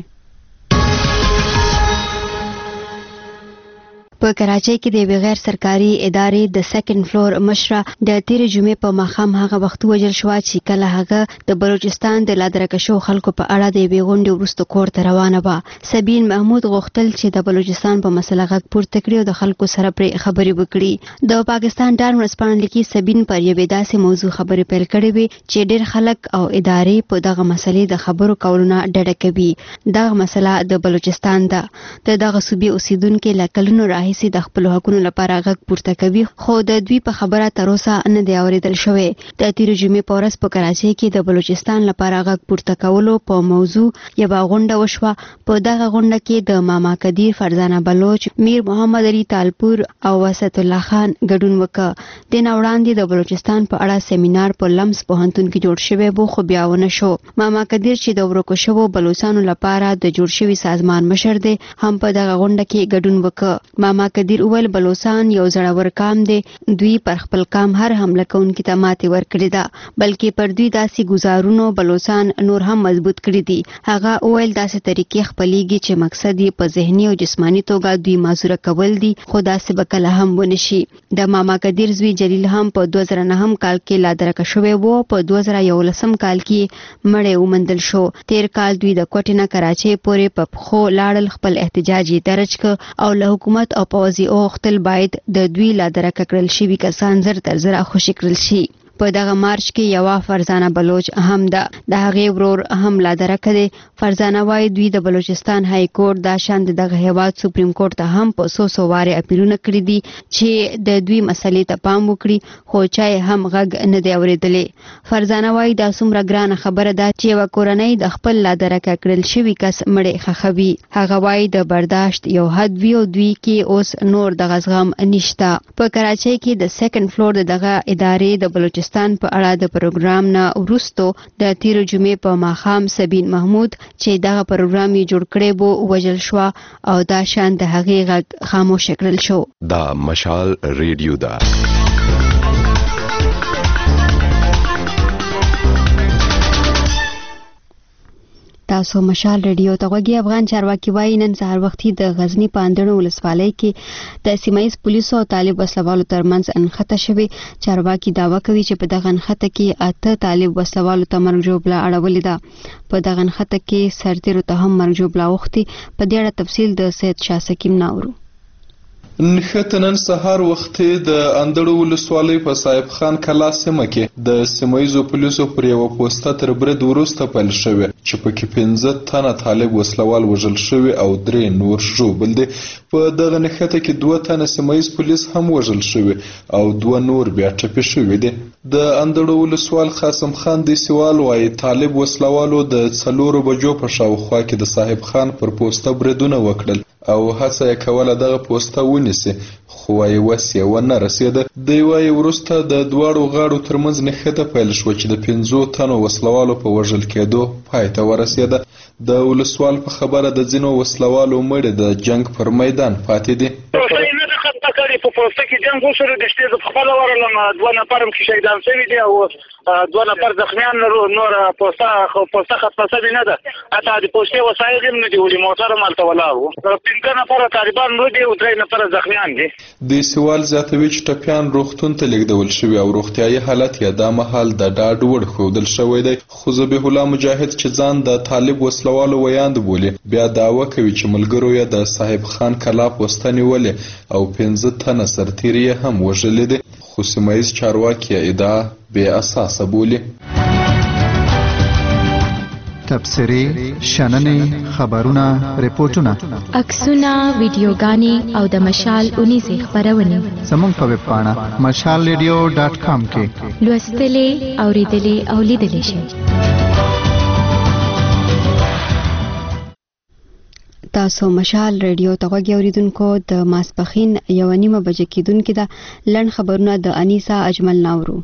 په کراچۍ کې د غیر سرکاري ادارې د سیکنډ فلور مشره د تیر جمعې په ماښام هغه وخت وژل شو چې کله هغه د بلوچستان د لادرکه شو خلکو په اړه د غونډې وروسته کور ته روانه وه. سبین محمود غوښتل چې د بلوچستان په مسله غږ پورته کړي او د خلکو سره پرې خبرې وکړي. د پاکستان ډان ورځپاڼه لیکي سبین پر یوې داسې موضوع خبرې پیل کړې وې چې ډېر خلک او ادارې په دغه مسلې د خبرو کولو نه ډډه کوي. دغه مسله د بلوچستان ده. دغه صوبې اوسیدونکو له کلونو راهیسې د خپل حقوقو لپاره غږ پورته کوي، خو د دوی په خبره تر اوسه نه دی اوریدل شوی. د تیر جمعې په ورځ په کراچۍ کې د بلوچستان لپاره غږ پورته کولو په موضوع یو غونډه وشوه. په دغه غونډه کې د ماما کدیر، فرزانه بلوچ، میر محمد علي تالپور او وسط الله خان ګډون وکړ. د نوړاندې د بلوچستان په اړه سیمینار په لمس پوهنتون کې جوړ شوی بو، خو بیا ونه شو. ماما کدیر چې د ورکو شوو بلوچستانو لپاره د جوړ شوی سازمان مشر دی، هم په دغه غونډه کې ګډون وکړ. ماما کدیر اول بلوچستان یو زړور قام دی، دوی پر خپل قام هر حمله کوونکي ته ماتې ورکړې ده، بلکې پر دوی داسې گزارونو بلوچستان نور هم مضبوط کړی دي. هغه اول داسې طریقې خپلېږي چې مقصد یې په ذهني او جسمانی توګه دوی معذوره کول دي، خو داسې به کله هم ونشي. د ماما کدیر زوی جلیل هم په 2009 کال کې لادرکه شوی وو، په 2011 کال کې مړی ومندل شو. تیر کال دوی د کوټې نه کراچۍ پورې په پښو لاړل، خپل احتجاج یې درج کړ او له حکومت او پوځي اوختل باید د دوی لادرکه کړل شوي کسان زر تر زره خوشي کړل شي. په دغه مارچ کې یو فرزانه بلوچ هم ده، د هغې ورور هم لادرکه دی. فرزانه وايي دوی د بلوچستان های کورټ دا شان دغه هیواد سپریم کورټ ته هم په څو واره اپیلونه کړي دي چې د دوی مسلې ته پام وکړي، خو چا هم غږ نه دی اورېدلی. فرزانه وايي دا څومره ګرانه خبره ده چې یوه کورنۍ د خپل لادرکه کړل شوي کس مړی ښخوي. هغه وايي د برداشت یو حد وي او دوی کې اوس نور دغه زغم نشته. په کراچۍ کې د سیکنډ فلور دغه ادارې د بلوچستان په اړه د پروګرام نه وروسته د تیر جمعې په ماښام سبین محمود چې دغه پروګرام یې جوړ کړی بو وژل شو او دا شان د هغې غږ خاموش کړل شو. دا مشال ریډیو ده. تاسو مشال ریډیو ته غوږی. افغان چارواکي وایي نن سهار وختي د غزنی په اندړو ولسوالۍ کې د سیمایي پولیسو او طالب وسلوالو ترمنځ انخته شوې. چارواکي دعوا کوي چې په دغه انخته کې 8 طالب وسلوالو ته مرګ ژوبله اړولې ده. په دغه انخته کې سرتیرو ته هم مرګ ژوبله اوښتې. په دې اړه تفصیل د سید شاه سکیم ناورو. نښته نن سهار وختي د اندړو ولسوالۍ په صاحب خان کلا سیمه کې د سیمایي پولیسو پر یو پوسټه تر برید وروسته پیل شوې چې پکې 15 تنه طالب وسلوال وژل شوي او 3 نور ژوبل دي. په دغه نښته کې 2 تنه سیمایي پولیس هم وژل شوي او 2 نور بیا ټپي شوي دي. د اندړو ولسوال قاسم خان دیسوال وايي طالب وسلوالو د 4 بجو په شاوخوا کې د صاحب خان پر پوسټه بریدونه وکړل او هڅه یې کوله دغه پوسټه ونیسي، خو وايي وس یې ونه رسېده. دی وايي وروسته د دواړو غاړو ترمنځ نښته پیل شوه چې د 15 تنو وسلوالو په وژل کېدو پای ته ورسېده. د ولسوال په خبره د ځینو وسلوالو مړي د جنگ پر میدان پاتې دي. په پوسټه کې جنگ وشو، د شته په خپل ورلم 2 نفر هم شهیدان شوي دي او 2 نفر زخمیان نور پوسټه ختمه شوې نه ده. حتی د پوسټې وسایل هم نه دي ولې موټر مالته ولاړ وو. 15 نفر طالبان مړه دي او 3 نفر زخمیان دي. د سوال زیاتوي چې ټپیان روغتون ته لیږدول شوي او روغتیايي حالت یې دا مهال د ډاډ وړ ښودل شوی دی. خو ذبیح الله مجاهد چې ځان د طالب وسلوالو ویاند بولي بیا دعوه کوي چې ملګرو یې د صاحب خان کلا پوسټه نیولې او 15 تنه سرتیري هم وژلي دي، خو سیمایي چارواکي ادعا بې اساسه بولي. تبصرې، شننې، خبرونه، ریپورتونه، عکسونه، ویډیوګانې او د مشال اونیزې خپرونې زموږ په ویب پاڼه mashalradio.com کې لوستلې، اوریدلې او لیدلې شئ. تاسو مشال ریډیو ته غوږی اوریدونکو د ماسپخین 1:30 بجې کېدونکې د لړن خبرونه د انیسا اجمل ناورو.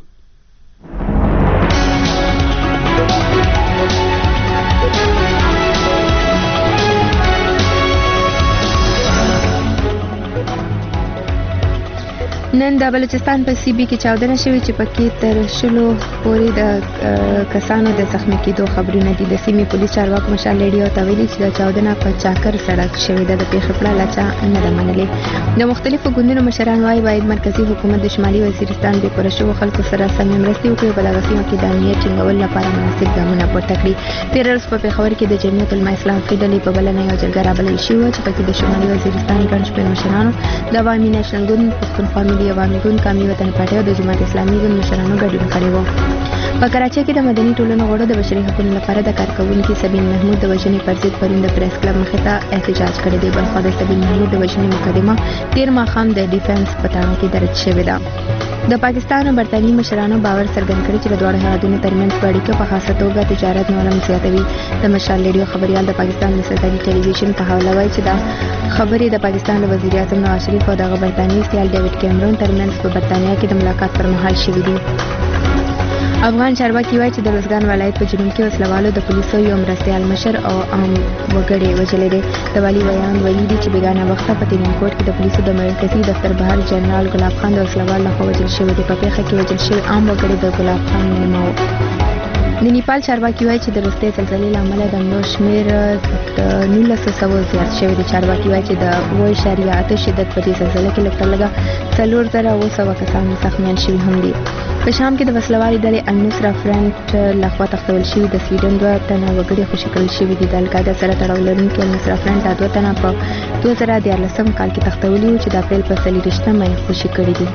نن د بلوچستان په سی بي کې چاودنه شوې چې پکې تر شلو پورې د کسانو د زخمی کېدو خبرونه دي. د سیمې پولیس چارواکو مشال ریډیو ته ویلي چې د چاودنه په چاکر سړک شوې ده. د پیښې په اړه چا نه ده منلې. د مختلفو ګوندونو مشران وايي باید مرکزی حکومت د شمالي وزیرستان د پوره شوو خلکو سره سم مرستې وکړي او په دغه سیمه کې د امنیت ټینګولو لپاره مناسب ګامونه پورته کړي. تېره ورځ په پېښور کې د جمعیت العلماء اسلامي ډلې په بلنه یو جرګه رابلل شوې وه چې پکې د شمالي وزیرستان ګڼ شمېر مشرانو، د عوامي نېشنل ګوند، پښتونخوا ملي عوامي ګوند، قومي وطن پارټي او د جماعت اسلامي ګوند مشرانو ګډون کړی و. په کراچۍ کې د مدني ټولنو غړو د بشري حقوقو لپاره د کارکونکي سبین محمود د وژنې پر ضد پرون د پریس کلب مخې ته احتجاج کړی دی. بلخوا د سبین محمود د وژنې مقدمه تېر ماښام د ډیفنس په تړاو کې درج شوې ده. د پاکستان او برتانیې مشرانو باور څرګند کړی چې د دواړو هېوادونو ترمنځ اړیکې په خاصه توګه تجارت نور هم زیاتوي. د مشال ریډیو خبریال د پاکستان د سرکاري ټلویزیون په حواله وایي چې دا خبرې د پاکستان د وزیر اعظم نواز شریف او د برتانیې سیال ډیوډ کیمرون ترمنځ په برتانیا کې د ملاقات پر مهال شوې دي. افغان چارواکي وایي چې د روزګان ولایت په جنوب کې وسلوالو د پولیسو یو مرستیال مشر او عام وګړی وژلی دی. د والي ویان ویلي دي چې بیګانه وخته په ترینکوټ کې د پولیسو د مرکزي دفتر بهر جنرال ګلاب خان د وسلوال لخوا وژل شوی دی. په پیښه کې وژل شوی عام وګړی د ګلاب خان میلمه و. د نیپال چارواکي وایي چې د وروستۍ زلزلې له امله د مړو شمېر د 1900 زیات شوی دی. چارواکي وایي چې د 7.8 شدت په دې زلزله کې لږ تر لږه 4700 کسان زخمیان شوي هم دي. په شام کې د وسلوالې ډلې النصره فرنټ لخوا تښتول شوي د سویډن 2 تنه وګړي خوشي کړل شوي دي. د القاعده سره تړاو لرونکي النصره فرنټ 2 تنه په 2014 کال کې تښتولي وو چې د اپریل په 24 خوشي کړي دي.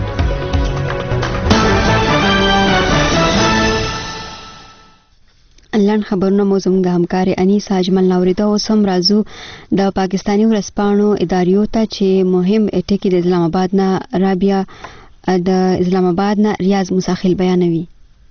لړن خبرونه مو زموږ د همکارې انیسا اجمل ناوریده. اوس هم راځو د پاکستاني ورځپاڼو اداریو ته چې مهم ټکي د اسلام آباد نه رابیا د اسلام آباد نه ریاض مساخل بیانوي.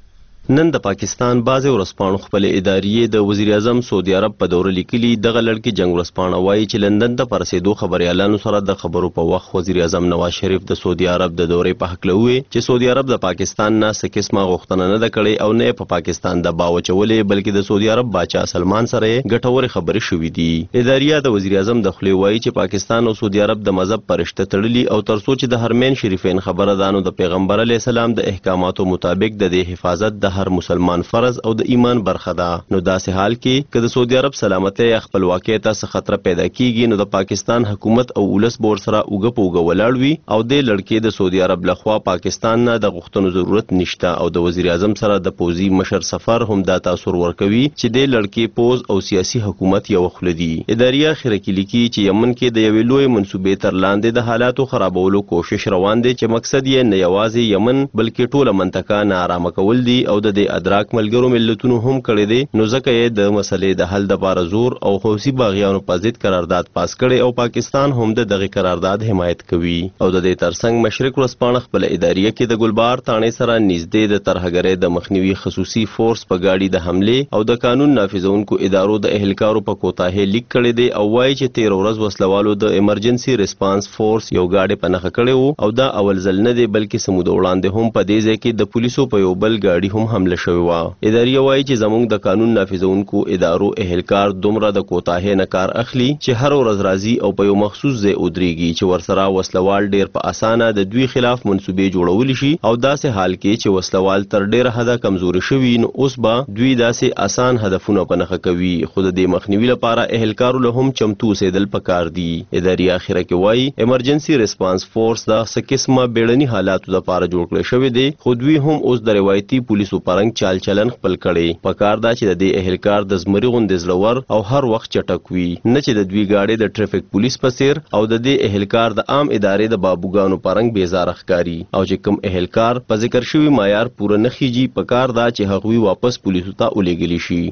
نن د پاکستان بعض ورځپاڼو خپل ادارې د وزیر اعظم سعودي عرب په دوره لیکلي. دغه لړکی جنگ ورځپاڼه وایي چې لندن ته پرسېدو خبريالانو سره د خبرو په وخت وزیر اعظم نواز شریف د سعودي عرب د دورې په حق لوي چې سعودي عرب د پاکستان نه څه قسمه غوښتنه نه ده کړې او نه په پاکستان د باوچولې بلکې د سعودي عرب بادشاه سلمان سره ګټورې خبرې شوې دي. ادارې د وزیر اعظم د خلی وایي چې پاکستان او سعودي عرب د مذهب پرشته تړلي او ترڅو چې د حرمین شریفین خبردانو د پیغمبر علی السلام د احکاماتو مطابق د دې حفاظت د هر مسلمان فرض او د ایمان برخه ده. نو داسې حال کې که د سعودي عرب سلامتۍ یا خپلواکۍ ته څه خطر پیدا کیږي نو د پاکستان حکومت او ولس بور سره اوګه په اوګه ولاړ وي او د لړکې د سعودي عرب لخوا پاکستان نه د غوښتنو ضرورت نشته او د وزیر اعظم سره د پوزي مشر سفر هم دا تاثیر ورکوي چې د لړکې پوز او سیاسي حکومت یو خلدي. ادارې اخر کې لیکي چې یمن کې د یوې لوی منسوبې تر لاندې د حالاتو خرابولو کوشش روان دي چې مقصد یې نه یوازې یمن بلکې ټوله منطقه ناارامه کول دي او د ادراک ملګرو ملتونو هم کړی دی. نو ځکه یې د مسلې د حل لپاره زور او حوثي باغیانو په ضد قرارداد پاس کړي او پاکستان هم د دغه قرارداد حمایت کوي. او د دې ترڅنګ مشرق ورځپاڼه خپل ادارې کې د ګلبار تانې سره نږدې د ترهګرۍ د مخنیوي خصوصي فورس په گاډي د حمله او د قانون نافذونکو ادارو د اهلکارو په کوتاهي لیک کړي دی او وایي چې 13 ورځ وسلوالو د ایمرجنسي ریسپانس فورس یو گاډي په نخښه کړي وو او دا اول ځل نه دی بلکې سمود وړاندې هم په دې ځای کې د پولیسو په یو بل گاډي هم حمله شوی و. ادارې وایي چې زموږ د قانون نافذونکو ادارو اهلکار دومره د کوتاهۍ نه کار اخلي چې هر ورځ راځي او په یو مخصوص ځای ودرېږي چې ورسره وسلوال ډیر په اسانه د دوی خلاف منسوبې جوړول شي او داسې حال کې چې وسلوال تر ډیره حده کمزوري شوي نو اوس به دوی داسې اسان هدفونه په نښه کوي. خو د دې مخنیوي لپاره اهلکارو له هم چمتو اوسېدل پکار دي. ادارې اخره کې وایي ایمرجنسي ریسپانس فورس د څه قسمه بیړني حالاتو لپاره جوړ کړی شوی دی خو دوی هم اوس د روایتي پولیسو پرنګ چال چلن خپل کړي. پکار دا چې د دې اهلکار د زمري غوندې زړور او هر وخت چټک وي نه چې د دوی گاډي د ټریفیک پولیس په څیر او د دې اهلکار د عام ادارې د بابوګانو پرنګ بیزار ښکاري او چې کوم اهلکار په ذکر شوی معیار پوره نه خيږي پکار دا چې هغوی واپس پولیسو ته ولېږلي شي.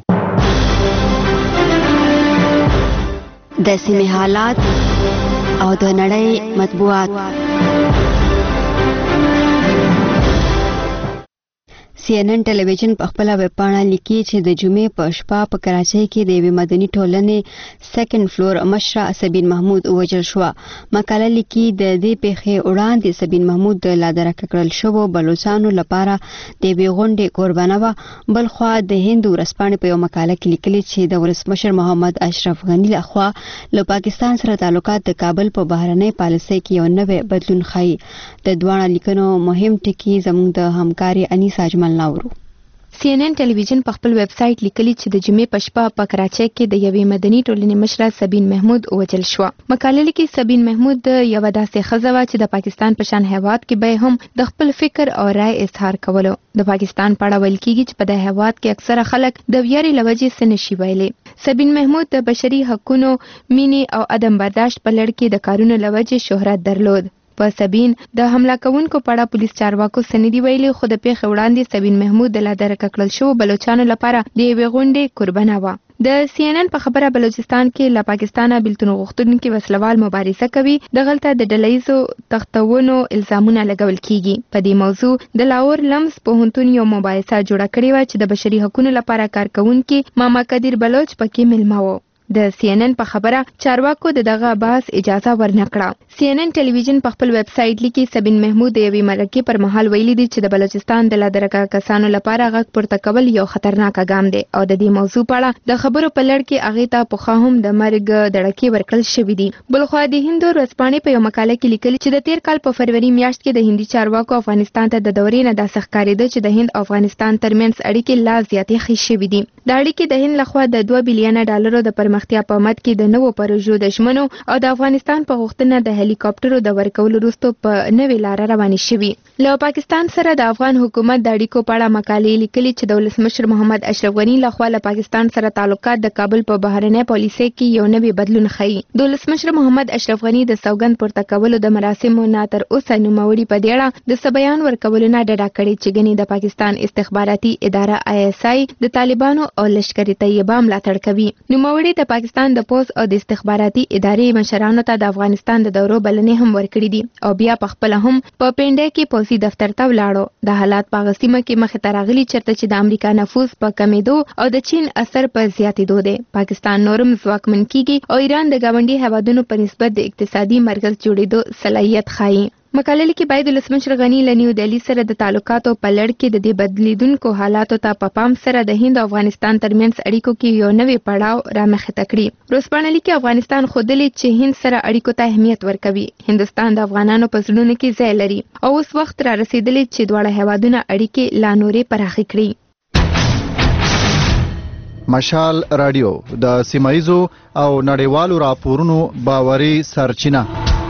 د سیمې حالات او د نړۍ مطبوعات. CNN ټلویزیون په خپل ویب پاڼه لیکي چې د جمعې په شپه په کراچۍ کې د یوې مدني ټولنې سیکنډ فلور مشره سبین محمود وژل شو. مقاله لیکي د دې پیښې وړاندې سبین محمود د لادرکه کړل شوو بلوچستانو لپاره د یوې غونډې قربانه وه. بل خوا د هند ورځپاڼې په یو مقاله کې لیکلي چې د ولسمشر محمد اشرف غنی لخوا له پاکستان سره تعلقات د کابل په بهرنۍ پالیسۍ کې یو نوې بدلون ښیي. د دواړو لیکنو مهم ټکي زموږ د همکاري انیس اجمل ناورو. CNN ټلویزیون په خپل ویب سټ لیکلي چې د جمعې په شپه په کراچۍ کې د یوې مدني ټولنې مشره سبین محمود وژل شو. مقاله لیکي سبین محمود یو داسې ښځه وه چې د پاکستان په شان هیواد کې به هم د خپل فکر او رائے اظهار کولو. د پاکستان په اړه ویل کیږي چې په دې هیواد کې اکثره خلک د ویاري لوجې څه نشي ویلي. سبین محمود د بشري حقوقو مینې او عدم برداشت په لړ کې د کارونو لوجې شهرت درلود. په سبین د حمله کوونکو په اړه پولیس چارواکو سندې ویلي خو د پیښې وړاندې سبین محمود د لادرکه کړل شو بلوچستانو لپاره د یوې غونډې قربانه وه. د CNN په خبره بلوچستان کې له پاکستانه بیلتون غوښتونکي وسلوال مبارزه کوي. دغلته د ډلهیزو تختونو الزامونه لګول کیږي. په دې موضوع د لاهور لمس پوهنتون یو مباحثه جوړه کړې وه چې د بشري حقوقو لپاره کار کوونکي ماما قدیر بلوچ پکې ملمه و. د CNN په خبره چارواکو دغه بحث اجازه ورنکړه. CNN ټلویزیون په خپل ویب سټ لیکي سبین محمود د یوې مرکې پر مهال ویلي دي چې د بلوچستان د لادرکه کسانو لپاره غږ پورته کول یو خطرناک ګام دی او د دې موضوع په اړه د خبرو په لړ کې هغې ته پخوا هم د مرګ دړکې ورکړل شوي دي. بلخوا د هند ورځپاڼې په یو مقاله کې لیکلي چې د تیر کال په فروری میاشت کې د هندي چارواکو افغانستان ته د دورې نه داسې ښکارېده چې د هند او افغانستان ترمنځ اړیکې لا زیاتې ښې شوي دي. دا اړیکې د هند لخوا د 2 بلین ډالرو د پرمختیا په مد کې د نوو پروژو د ژمنو او د افغانستان په غوښتنه د هلیکاپټرو د ورکولو وروسته په نوې لار روانې شوي. له پاکستان سره د افغان حکومت د اړیکو په اړه مقالې لیکلي چې د ولسمشر محمد اشرف غنی لخوا له پاکستان سره تعلقات د کابل په بهرنۍ پالیسۍ کې یو نوې بدلون ښیي. د ولسمشر محمد اشرف غنی د سوګند پورته کولو د مراسمو نه تر اوسه نوموړي په دې اړه د بیان ورکولو نه ډډه کړې چې ګنې د پاکستان استخباراتي اداره ISI د طالبانو او لشکر طیبه ملاتړ کوي. نوموړي د پاکستان د پوز او د استخباراتي ادارې مشرانو ته د افغانستان د دورو بلنې هم ورکړې دي او بیا په خپل هم په پنډه کې پولیسي دفتر ته ولاړو. د حالات په غسیمه کې مخې ته راغلي چرته چې د امریکا نفوذ په کمیدو او د چین اثر په زیاتېدو دی. پاکستان نورم ځواکمن کیږي او ایران د ګاونډي هیوادونو په نسبت د اقتصادي مرکز جوړېدو صلاحیت ښیي. مقاله لیکي باید ولسمشر غنی له نیو دهلی سره د تعلقاتو په لړ کې د دې بدلیدونکو حالاتو ته په پام سره د هند او افغانستان ترمنځ اړیکو کې یو نوې پړاو رامخته کړي. ورځپاڼه لیکي افغانستان ښودلي چې هند سره اړیکو ته اهمیت ورکوي. هندستان د افغانانو په زړونو کې ځای لري او اوس وخت را رسیدلی چې دواړه هیوادونه اړیکې لا نورې پراخې کړي. مشال رادیو د سیمایزو او نړیوالو راپورونو باوري سرچینه.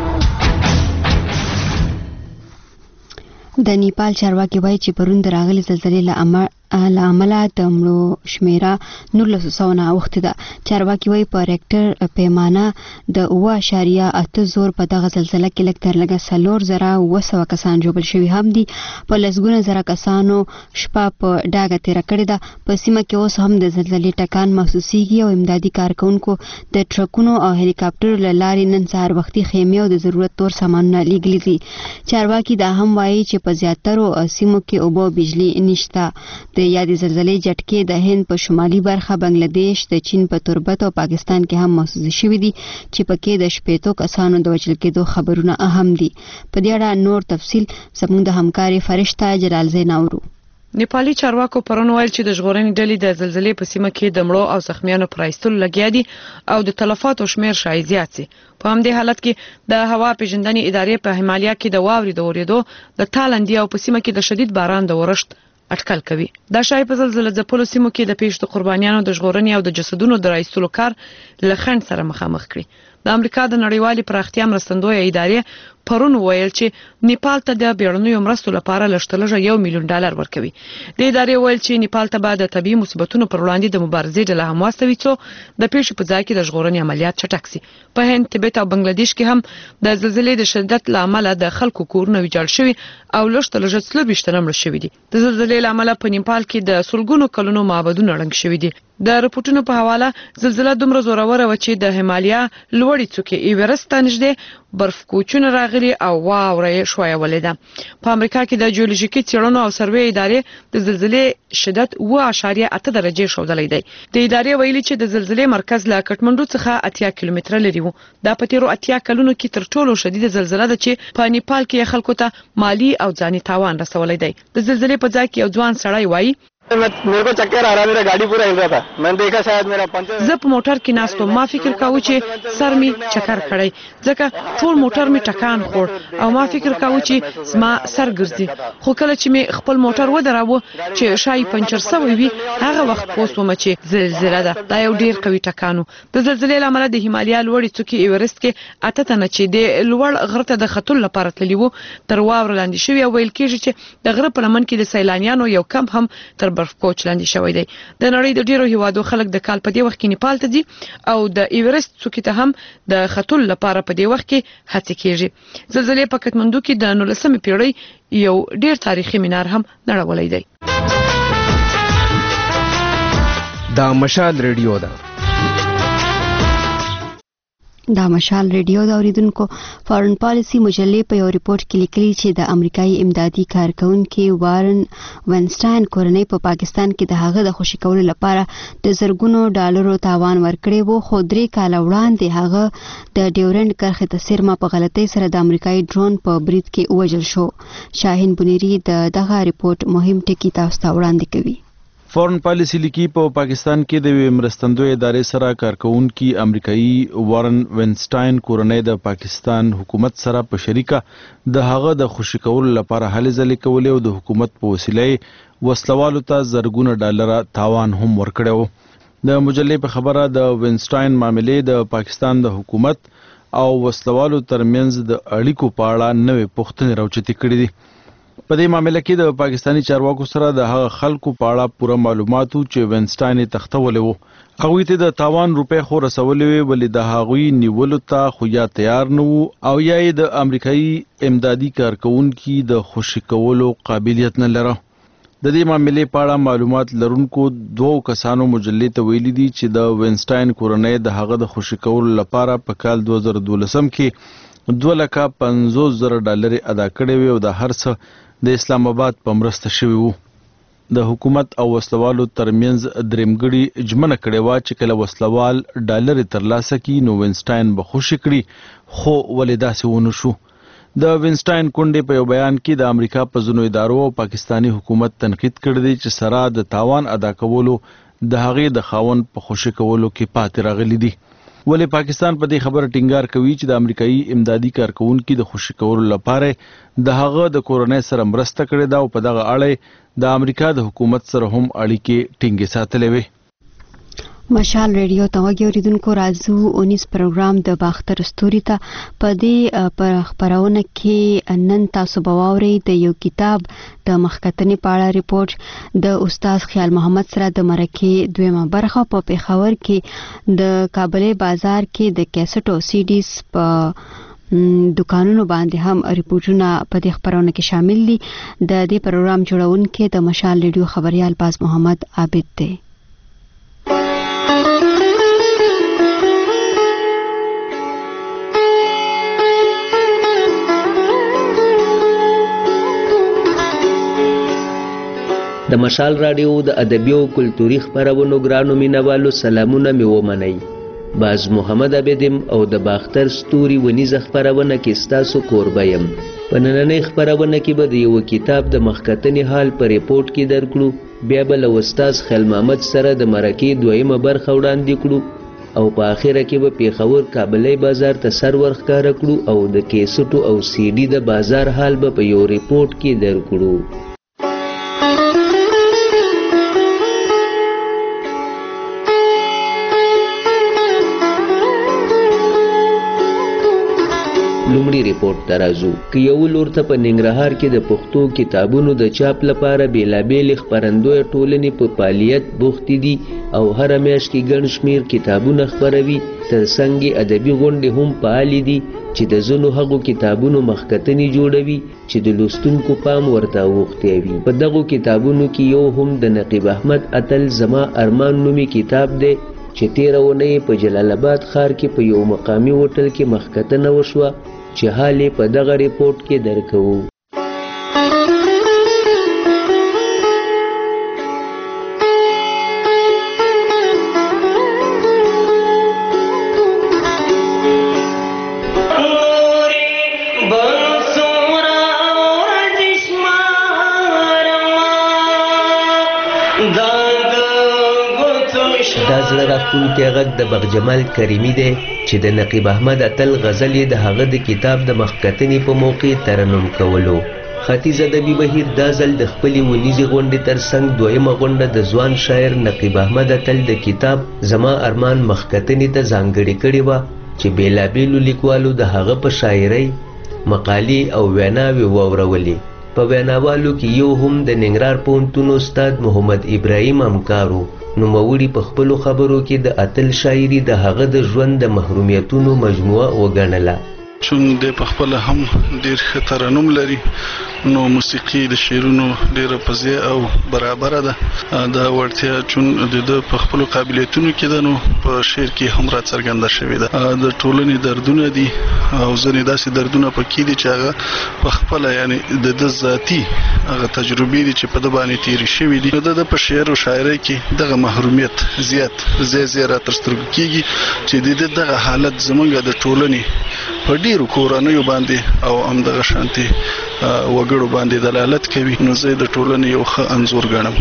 د نیپال چارواکي وایي چې پرون د راغلي زلزلې له امله د مړو شمیره 1900 نه اوښتې ده. چارواکي وایي په ریکټر پیمانه د 7.8 زور په دغه زلزله کې لږ تر لږه 4,900 کسان ژوبل شوي هم دي. په لسګونه زره کسانو شپه په ډاګه تېره کړې ده. په سیمه کې اوس هم د زلزلې ټکان محسوسیږي او امدادي کارکونکو د ټرکونو او هلیکاپټرو له لارې نن سهار وختي خیمې او د ضرورت تور سامانونه لیږلي دي. چارواکي دا هم وایي چې په زیاترو سیمو کې اوبه او بجلي نشته. د یادې زلزلې جټکې د هند په شمالي برخه، بنگلاديش، د چین په تربت او پاکستان کې هم محسوس شوي دي چې پکې د 80 کسانو د وژل کېدو خبرونه اهم دي. په دې اړه نور تفصیل زموږ د همکاري فرشته جلال زین اورو. نیپالي چارواکو پرون ویل چې د ژغورنې ډلې د زلزلې په سیمه کې د مړو او زخمیانو پر ایستلو لګیا دي او د تلفاتو شمیر شاید زیات شي. په همدې حالت کې د هوا پیژندنې ادارې په همالیا کې د واورې د اورېدو د تالندي او په سیمه کې د شدید باران د ورښت اټکل کوي. دا شای په زلزلې ځپلو سیمو کې د پیښو قربانیانو د ژغورنې او د جسدونو د راایستلو کار له خنډ سره مخامخ کړي. د امریکا د نړیوالې پراختیا مرستندویه ادارې پرون ویل چې نیپال ته د بیړنیو مرستو لپاره لږترلږه $1 میلیون ورکوي. د ادارې ویل چې نیپال ته به د طبي مصیبتونو پر وړاندې د مبارزې ډله هم واستوي څو د پیښو په ځای کې د ژغورنې عملیات چټک شي. په هند، تبت او بنگلاديش کې هم د زلزلې د شدت له امله د خلکو کورونه ویجاړ شوي او لږترلږه 24 مړه شوي دي. د زلزلې له امله په نیپال کې د سلګونو کلونو معبدونه ړنګ شوي دي. د رپورټونو په حواله زلزلہ دومره زوروره و چې د هیمالیا لوړې څوکې ایورست ته نږدې برف کوچونه راغلي او واوره شویولې ده. په امریکا کې د جیولوژیکي څېړنو او سروې ادارې د زلزلې شدت 7.8 درجې ښودلی دی. د ادارې ویلي چې د زلزلې مرکز له کټمنډو څخه 80 کیلومتره لري و. دا په تیرو 80 کلونو کې تر ټولو شدید زلزلہ ده چې په نیپال کې خلکو ته مالی او ځاني تاوان رسولی دی. د زلزلې په ځای کې یو ځوان سړی وایي मेरे को चक्कर आ रहा, मेरा गाड़ी पूरा हिल रहा था. मैंने देखा शायद मेरा पंचर. زه په موټر کې ناست وم. ما فکر کاوه چې سر می چکر کړی ځکه ټول موټر می ټکان خور او ما فکر کاوه چې زما سر ګرځي. خو کله چې می خپل موټر ودراوه چې شای پنچر شوی وي هغه وخت پوسوم چې زلزلہ ده. دا یو ډیر قوي ټکانو. د زلزلې لامل د هیمالیا لوړې څوکې ایورست کې 8 تنه چې د لوړ غره ته د ختلو لپاره تللی وو تر واور لاندې شوی او ویل کېږي چې د غره په لمن کې د سیلانیانو یو کم هم تر برف کوچ لاندې شوی دی. د نړۍ د ډیرو هیوادو خلک د کال په دې وخت کې نیپال ته ځي او د ایورست څوکې ته هم د ختلو لپاره په دې وخت کې هڅې کېږي. زلزلې په کټمنډو کې د 19مې پیړۍ یو ډیر تاریخي مینار هم نړولی دی. دا مشال ریډیو ده. دا مشال ریډیو د اوریدونکو فارن پالیسی مجلې په یو ریپورت کې لیکلي چې د امریکایي امدادي کارکونکي وارن وینسټاین کورنۍ په پاکستان کې د هغه د خوشي کولو لپاره د زرګونو ډالرو تاوان ورکړی وو. خو 3 کاله وړاندې هغه د ډیورنډ کرښې ته څیرمه په غلطۍ سره د امریکایي ډرون په برید کې ووژل شو. شاهین بنيري دغه ریپورت مهم ټکي تاسو ته وړاندې کوي. فورن پالیسی لیکي په پاکستان کې د مرستندوی ادارې سره کارکونکي امریکایي وارن وینسټاین کورنۍ د پاکستان حکومت سره په شریکه د هغه د خوشي کولو لپاره هلې ځلې کولې او د حکومت په وسیله وسلوالو ته زرګونه ډالر تاوان هم ورکړی و. د مجلې په خبره د وینسټاین معاملې د پاکستان د حکومت او وسلوالو ترمنځ د اړیکو په اړه نوې پوښتنې راوچتې کړې دي. په دې معاملې کې د پاکستانی چارواکو سره د هغه خلکو په اړه پوره معلومات چې وینسټاین تختولې وو. هغوی ته د تاوان روپۍ خو رسولې وې ولې د هغوی نیولو ته خو یا تیار نه وو او یا یې د امریکایي امدادي کارکونکي د خوشي کولو قابلیت نه لره. د دې معاملې په اړه معلومات لرونکو 2 کسانو مجلې ته ویلي دي چې د وینسټاین کورنۍ د هغه د خوشي کولو لپاره په کال 2012 کې 2,50,000 ډالر ادا کړي وي او د هر څه د اسلام آباد په مرسته شوی وو. د حکومت او وسلوالو ترمنځ درېمګړي ژمنه کړې وه چې کله وسلوال ډالر ترلاسه کړي نو وینسټاین به خوشي کړي خو ولې داسې ونه شو. د وینسټاین کونډې په یو بیان کې د امریکا په ځینو ادارو او پاکستانی حکومت تنقید کړی دی چې سره د تاوان ادا کولو د هغې د خاوند په خوشي کولو کې پاتې راغلي دي. ولې پاکستان په دې خبره ټینګار کوي چې د امریکایي امدادي کارکونکي د خوشي کولو لپاره د هغه د کورنۍ سره مرسته کړې ده او په دغه اړه د امریکا د حکومت سره هم اړیکې ټینګې ساتلې وي. مشال ریډیو ته وګورئ اوریدونکو راځو 19 پروګرام د باختر ستوري ته. په دې خبرونه کې نن تاسو به واورئ د یو کتاب د مخکتنې په اړه ریپورت د استاد خیال محمد سره د مرکې دویمه برخه. په پیښور کې د کابلې بازار کې د کیسټو سی ډیز په دکانونو باندې هم ریپورتونه په دې خبرونه کې شامل دي. د دې پروګرام جوړونکي د مشال ریډیو خبريال باز محمد عابد دی. د مشال رادیو د ادبي او کلتوري خبرونو ګرانو مینوالو سلامونه مې ومنئ. باز محمد عبدم او د باختر ستوري ونیزه خبرونه کې ستاسو کوربه یم. په نننۍ خبرونه کې به د یو کتاب د مخکتنې حال په ریپورت کې درکړو. بیا به له استاد خیال محمد سره د مرکې دویمه برخه وړاندې کړو او په اخره کې به پیښور کابلې بازار ته سر ورښکاره کړو او د کیسټو او سی ډي د بازار حال به په یو ریپورت کې درکړو. لومړی دغه ریپورت ته راځو. که یو لور ته په ننګرهار کې د پښتو کتابونو د چاپ لپاره بیلابیل خپرندوی ټولنې په فعالیت بوختې دي او هره میاشت کې ګڼ شمېر کتابونه خپروي، ترڅنګ ادبي غونډې هم فعالې دي چې د ځینو هغو کتابونو مخکتنې جوړوي چې د لوستونکو پام ورته اوښتی وي. په دغو کتابونو کې یو هم د نقیب احمد اتل زما ارمان نومي کتاب دی چې تېره اونۍ په جلال آباد ښار کې په یو مقامي هوټل کې مخکتنه وشوه چې حال یې په دغه ریپورټ کې درکوو. دا زړه راښکونکی غږ د بغجمال کریمي دی چې د نقیب احمد اتل غزل یې د هغه د کتاب د مخکتنې په موقع ترنم کولو. ختیځ ادبي بهیر دا ځل د خپلې ونیزې غونډې ترڅنګ دویمه غونډه د ځوان شاعر نقیب احمد اتل د کتاب زما ارمان مخکتنې ته ځانګړې کړې وه چې بیلابیلو لیکوالو د هغه په شاعرۍ مقالې او ویناوې واورولې. په ویناوالو کې یو هم د ننګرهار پوهنتون استاد محمد ابراهیم همکارو. نوموړي په خپلو خبرو کې د اتل شاعري د هغه د ژوند د محرومیتونو مجموعه وګڼله. چون د پخپل هم ډیر ښه ترنم لري، نو موسیقي د شعرونو ډیره پزې او برابر ده. دا وړتیا چون د پخپل قابلیتونو کې ده، نو په شعر کې هم را څرګنده شوې ده. د ټولنې دردونه دي او ځینې داسې دردونه پکې دي چې هغه پخپل یعنی د ذاتي هغه تجربې دي چې په د باندې تیرې شوې دي. د په شعر او شاعرۍ کې دغه محرومیت زیات را تر سترګو کېږي چې دغه حالت زمونږ د ټولنې په ډیرو کورنیو باندې او همدغه شانتي وګړو باندې دلالت کوي. نو زه د ټولنې یو ښه انځور ګڼم.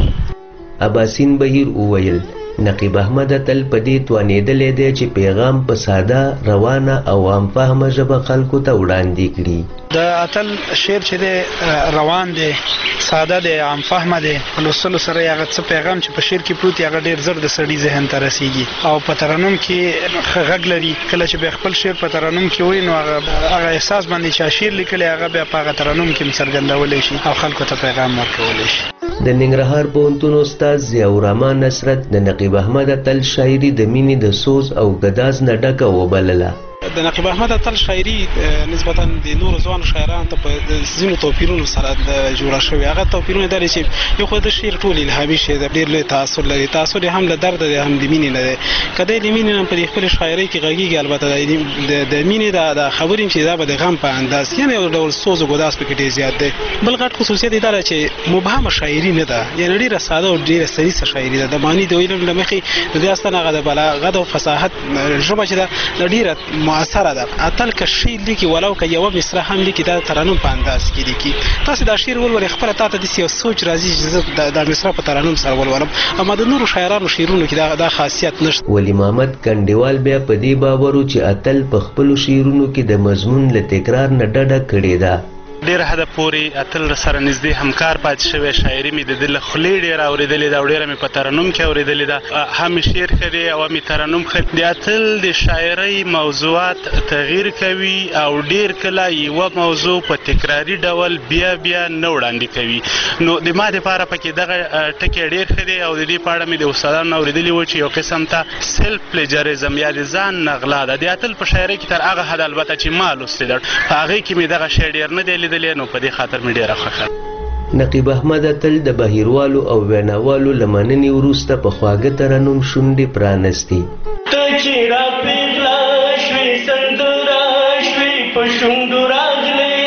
اباسین بهیر وویل نقیب احمد اتل په دې توانېدلی دی چې پیغام په ساده، روانه او عام فهمه ژبه خلکو ته وړاندې کړي. د اتل شعر چې دی روان دی، ساده دی، عام فهمه دی. په لوستلو سره هغه څه پیغام چې په شعر کې پروت دی هغه ډېر زر د سړي ذهن ته رسیږي او په ترنم کې ښه غږ لري. کله چې بیا خپل شعر په ترنم کې وایي نو هغه احساس باندې چې شعر لیکلی هغه بیا په هغه ترنم کې څرګندولی شي او خلکو ته پیغام ورکولی شي. د ننګرهار پوهنتون استاد ضیاء الرحمن نصرت د نقیب احمد اتل شاعري د مینې د سوز او ګداز نه ډکه وبلله. د نقیب احمد اتل شاعري نسبتا د نورو ځوانو شاعرانو ته په ځینو توپیرونو سره جوړه شوې. هغه توپیرونه دا دي چې یو خو د شعر ټول الهامي شی دی، ډېر لوی تاثر لري. تاثر یې هم له درده دی هم د مینې نه دی. که دی د مینې نه په خپلې شاعرۍ کې غږېږي، البته د مینې دا خبرې چې دا به د غم په انداز یعنې یو ډول سوز او ګداز پکې ډېر زیات دی. بل غټ خصوصیت یې دا ده چې مبهمه شاعري نه ده، یعنې ډېره ساده او ډېره سلیسه شاعري ده. د معنی د ویلو له مخې د دې اصلا هغه د بلاغت او فصاحت ژبه چې ده ډېره مؤثره ده. اتل که شعر لیکي ولو که یوه مصرع هم لیکي دا ترنم په انداز کې لیکي. تاسې دا شعر ولولئ خپله تا ته داسې یو سوچ راځي چې زه دا مصرع په ترنم سره ولولم. اما د نورو شاعرانو شعرونو کې دا خاصیت نشته. ولی محمد کنډیوال بیا په دې باور و چې اتل په خپلو شعرونو کې د مضمون له تکرار نه ډډه کړې ده. ډېر حده پورې اتل سره نږدې همکار پاتې شوی. شاعري مې د ده له خولې ډېره اورېدلې ده او ډېره مې په ترنم کې اورېدلې ده. هم شعر ښه دی او هم ترنم ښه. د اتل د شاعرۍ موضوعات تغییر کوي او ډېر کله یوه موضوع په تکراري ډول بیا نه وړاندې کوي. نو د ما دپاره پکې دغه ټکی ډېر ښه دی او د دې په اړه مې د استادانو نه اورېدلي وو چې یو قسم ته سیلف پلیجریزم یا د ځان نغلا ده. د اتل په شاعرۍ کې تر هغه حد البته چې ما لوستې ده په هغې کې مې دغه شی ډېر نه دی نو په دې خاطر مې ډېره خوښه. نقیب احمد اتل د بهیروالو او ویناوالو له مننې وروسته په خواږه ترنم شونډې پرانستې. ته چې راپېغله شوې سندره شوې په شونډو راغلې،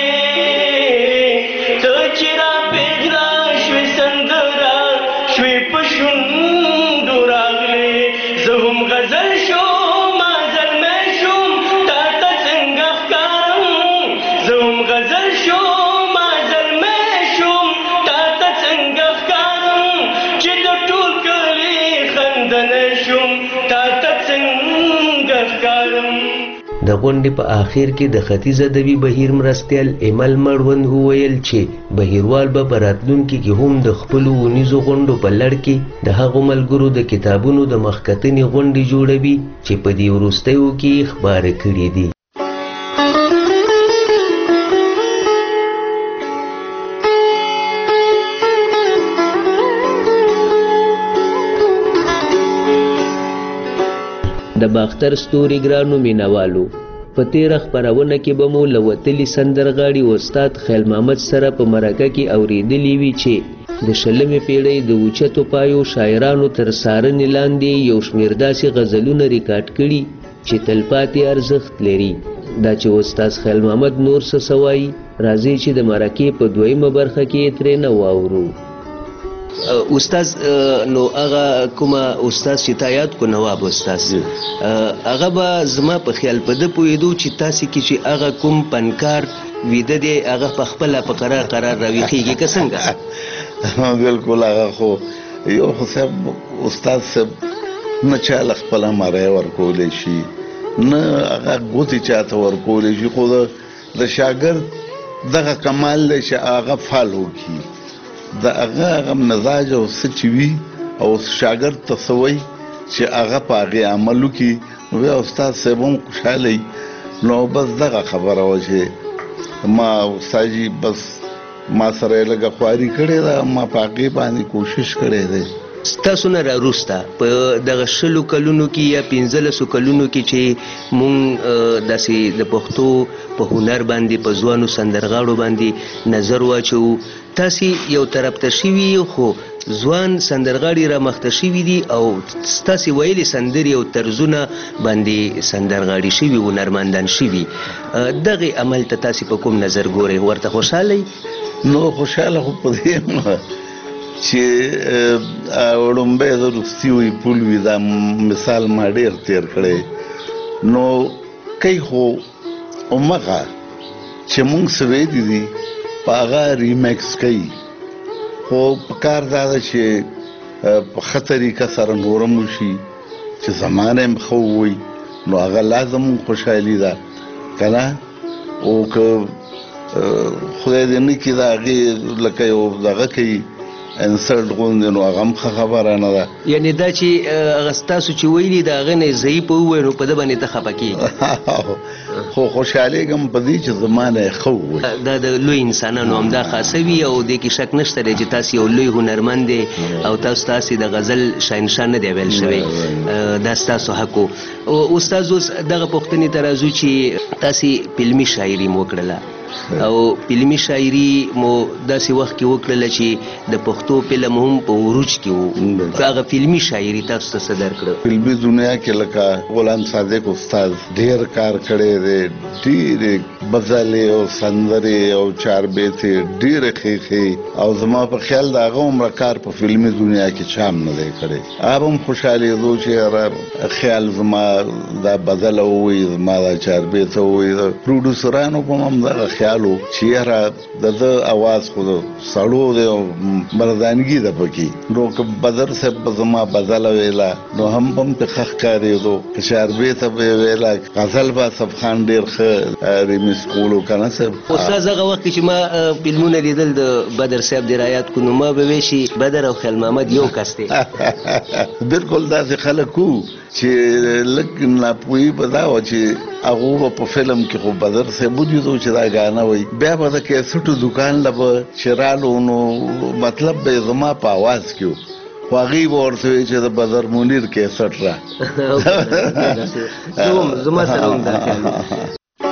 ته چې راپېغله شوې سندره شوې په شونډو راغلې، زه هم غزل شوم زلمی شوم تا ته څنګه ښکارم، زه هم غزل شوم زلمی شوم تا ته څنګه ښکارم، چې د ټول کلي خندنی شوم تا ته څنګه ښکارم. د غونډې په آخر کې د ختیځ ادبي بهیر مرستیال ایمل مړوند وویل چې بهیروال به په راتلونکي کې هم د خپلو ونیزو غونډو په لړ کې د هغو ملګرو د کتابونو د مخکتنې غونډې جوړوي چې په دې وروستیو کې یې خپاره کړي دي. د باختر ستوري ګرانو مینوالو په تیره خپرونه کې به مو له وتلي سندرغاړي استاد خیل محمد سره په مرکه کې اورېدلي وي چې د 20مې پیړۍ د اوچتو پایو شاعرانو تر څارنې لاندې یو شمېر داسې غزلونه ریکارډ کړي چې تلپاتې ارزښت لري. دا چې استاد خیل محمد نور څه سوایي راځي چې د مرکې په 2مه برخه کې ترې نه واورو. استاد نو هغه کومه استاد چې تا یاد کو نواب استاد هغه به زما په خیال په ده پوهېدو چې تاسې کې چې هغه کوم پنکار ویده دی هغه په خپله په قرار راویښېږي که څنګه؟ بلکل هغه خو یو خو صاحب استاد صاحب نه چاله خپله مری ورکولی شي نه هغه ګوتې چاته ورکولی شي خو د شاګرد دغه کمال دی چې هغه فال وکړي د هغه مزاج او څه چې وي او شاګرد ته څه وایي چې هغه په هغې عمل وکړي نو بیا استاد صاحب هم خوشحاله وي نو بس دغه خبره وه چې ما استاد جي بس ما سره یې لږه خواري کړې ده ما په هغې باندې کوشش کړی دی. ستاسو نه راوروسته په دغه 20 کلونو کې یا 15 کلونو کې چې مونږ داسې د پښتو په هنر باندې په ځوانو سندرغاړو باندې نظر واچو تاسې یو طرف ته شوي خو ځوان سندرغاړي را مخته شوي دي او ستاسې ویلې سندرې او طرزونه باندې سندرغاړي شوي هنرمندان شوي دغې عمل ته تاسې په کوم نظر ګورئ ورته خوشحاله نو خوشحاله خو په دې چې وړومبی د روستي وي پول وي دا مثال ما ډېر تیر کړی نو کوي خو همغه چې مونږ څه ویلي دي په هغه ریمیکس کوي خو پکار دا ده چې په ښه طریقه سره نور هم وشي چې زمانه هم ښه ووایي نو هغه لازم خوشحالي ده که نه او که خدای دې نه کړي د هغې لکه یو دغه کوي انسلټ غوندې نو هغه هم ښه خبره نه ده یعنې دا چې هغه ستاسو چې ویلي د هغه نه ضعیف ووایي نو په ده باندې ته خفه کېږي خو خوشحالېږم په دې چې زما نه یې ښه ووایي دا د لوی انسانانو همدا خاصه وي او دې کې شک نشته دی چې تاسې یو لوی هنرمند دی او تاسو تاسې د غزل شاهنشاه نه دی ویل شوی دا ستاسو حق و استاد اوس دغه پوښتنې ته راځو چې تاسې فلمي شاعري مو وکړله او فلمي شاعري مو داسې وخت کې وکړله چې د پښتو فلم هم په عروج کې و هغه فلمي شاعري تاسو ته څه درکړه؟ فلمي دنیا کې لکه غلام صادق استاد ډېر کار کړی دی ډېرې غزلې او سندرې او چاربیتې ډېرې ښې او زما په خیال د هغه عمره کار په فلمي دنیا کې چا هم نه دی کړی هغه هم خوشحالېدو چې خیال زما دا بدله ووایي زما دا چاربیته ووایي د پروډوسرانو په هم دغه خیال و چې یاره د ده اواز خو د سړو دی او مردانګي ده پکې نو که بدر صاحب به زما بدله ویله نو هم پې ښه ښکارېدو که چاربیته به یې ویله غزل به اصف خان ډېر ښه ریمیکس کولو که نه صاحب استاد هغه وخت چې ما فلمونه لیدل د بدر صاحب د رایات کو نو ما به ویل چې بدر او خیل محمد یو کس دی بلکل داسې خلک وو چې لږ ناپوهي به دا وه چې هغو به په فلم کې خو بدر صاحب ولیدو چې دا ګانه وایي بیا به د کیسټو دوکان له به چې رالو نو مطلب به یې زما په اواز کې و خو هغوی به ورته وایي چې د بدر منیر کیسټ را زما سره هم دا خیال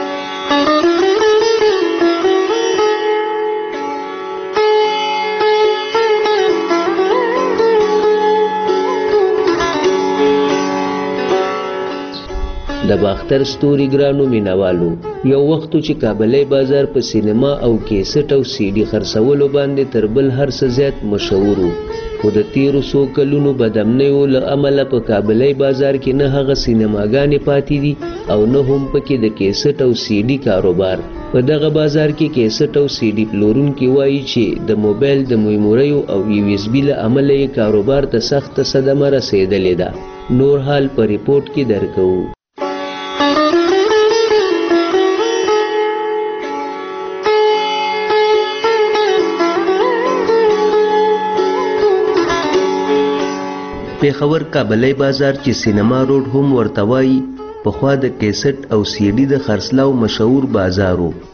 د باختر ستوري ګرانو مینوالو یو وخت چې کابلۍ بازار په سینما او کیسټ او سی ډي خرڅولو باندې تر بل هر څه زیات مشهور و خو د تیرو څو کلونو بدامنیو له امله په کابلۍ بازار کې نه هغه سینماګانې پاتې دي او نه هم پکې د کیسټ او سی ډي کاروبار په دغه بازار کې کیسټ او سی ډي پلورونکي وایي چې د موبایل د میموریو او یو اس بي له امله یې کاروبار ته سخته صدمه رسېدلې ده نور حال په ریپورټ کې درکوو پیښور کابلۍ بازار چې سینما روډ هم ورته وایي پخوا د کیسټ او سی ډي د خرڅلاو مشهور بازار و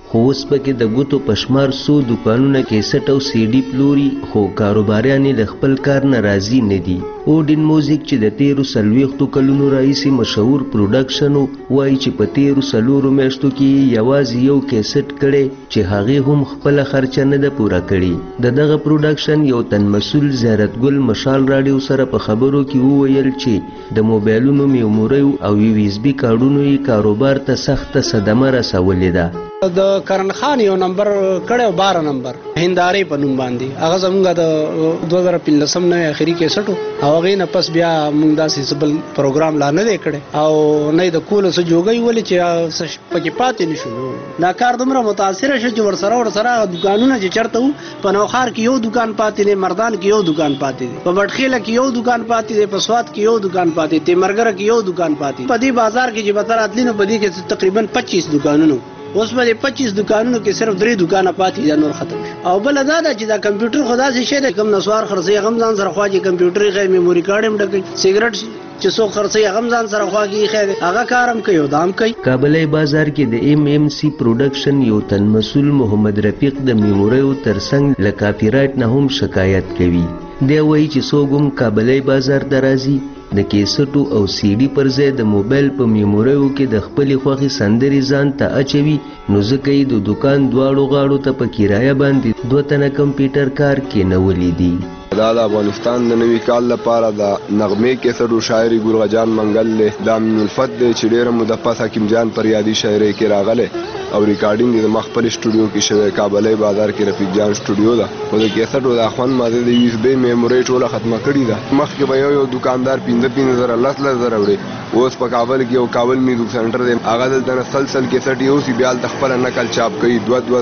خو اوس پکې د ګوتو پشمار سو دکانونه کیسټ او سی ډي پلوري خو کاروباریان د خپل کار ناراضي نه دي. اوډین موزیک چې د 13 کلونو راهیسې مشهور پروډکشن وایي چې په 13 میاشتو کې یوازې یو کیسټ کړي چې هغه هم خپل خرچه نه ده پوره کړي. دغه پروډکشن یو تن مسول زیارت ګل مشال رادیو سره په خبرو کې وویل چې د موبایلونو میموري او یو اس بي کارډونو یې کاروبار ته سخت صدمه رسولې ده. د کرن خان یو نمبر کړو 12 نمبر هنداري په نوم باندې هغه زمونږ د 2015 نه اخري کیسټو او هغه نه پس بیا موږ داسې سبل پروګرام لا نه کړي او نه د کول څه جوړي ولې چې پکې پاتې نشو. دا کار دومره متاثر شو چې ورسره دکانونه چې چرته په نوخار کې یو دکان پاتې دی، مردان کې یو دکان پاتې دی، په بټخیله کې یو دکان پاتې دی، په سواد کې یو دکان پاتې دی، تیمرګره کې یو دکان پاتې دی. په دې بازار کې چې بتر اتلینو په دې کې تقریبا 25 دکانونه اوس په 25 دکانونو کې صرف 3 دکانه پاتې دي، نور ختم شو. او بل دا چې دا کمپیوټر خدا سي شي د کم نسوار خرڅي غم ځان سره خواږي کمپیوټر غي میموري کارت هم ډکې سیګریټ چې څو خرڅي غم ځان سره خواږي خیر هغه کارم کوي او دام کوي. کابلای بازار کې د ام ام سی پروډکشن یو تن مسول محمد رفیق د میموري ترڅنګ ل کاپی رائټ نه هم شکایت کوي. دی وایي چې سوګم کابلای بازار درازي د کیسټو او سی ډي پر ځای د موبایل په میموریو کې د خپلې خوښې سندرې ځان ته اچوي، نو ځکه یې د دکان دواړو غاړو ته په کرایه باندې 2 تنه کمپیوټر کار کېنولي دي. دا د افغانستان د نوي کال لپاره د نغمې کیسټ او شاعري ګلغجان منګل له د ملفت د چډیر مدفع حکیم جان پر یادي شاعري کې راغله او ریکارډینګ د مخبل سټوډیو کې شوی. کابلای بازار کې رفیق جان سټوډیو ده او د کیسټ او د اخوان ماده د یو اس بي میموري ټوله ختمه کړې ده. مخکې به یو دکاندار 15,000 لزر وړي، اوس په کابل کې یو کابل میوزیک سنټر دی، هغه دلته سلسل کیسټ یو سی بیال د خپل نقل چاپ کوي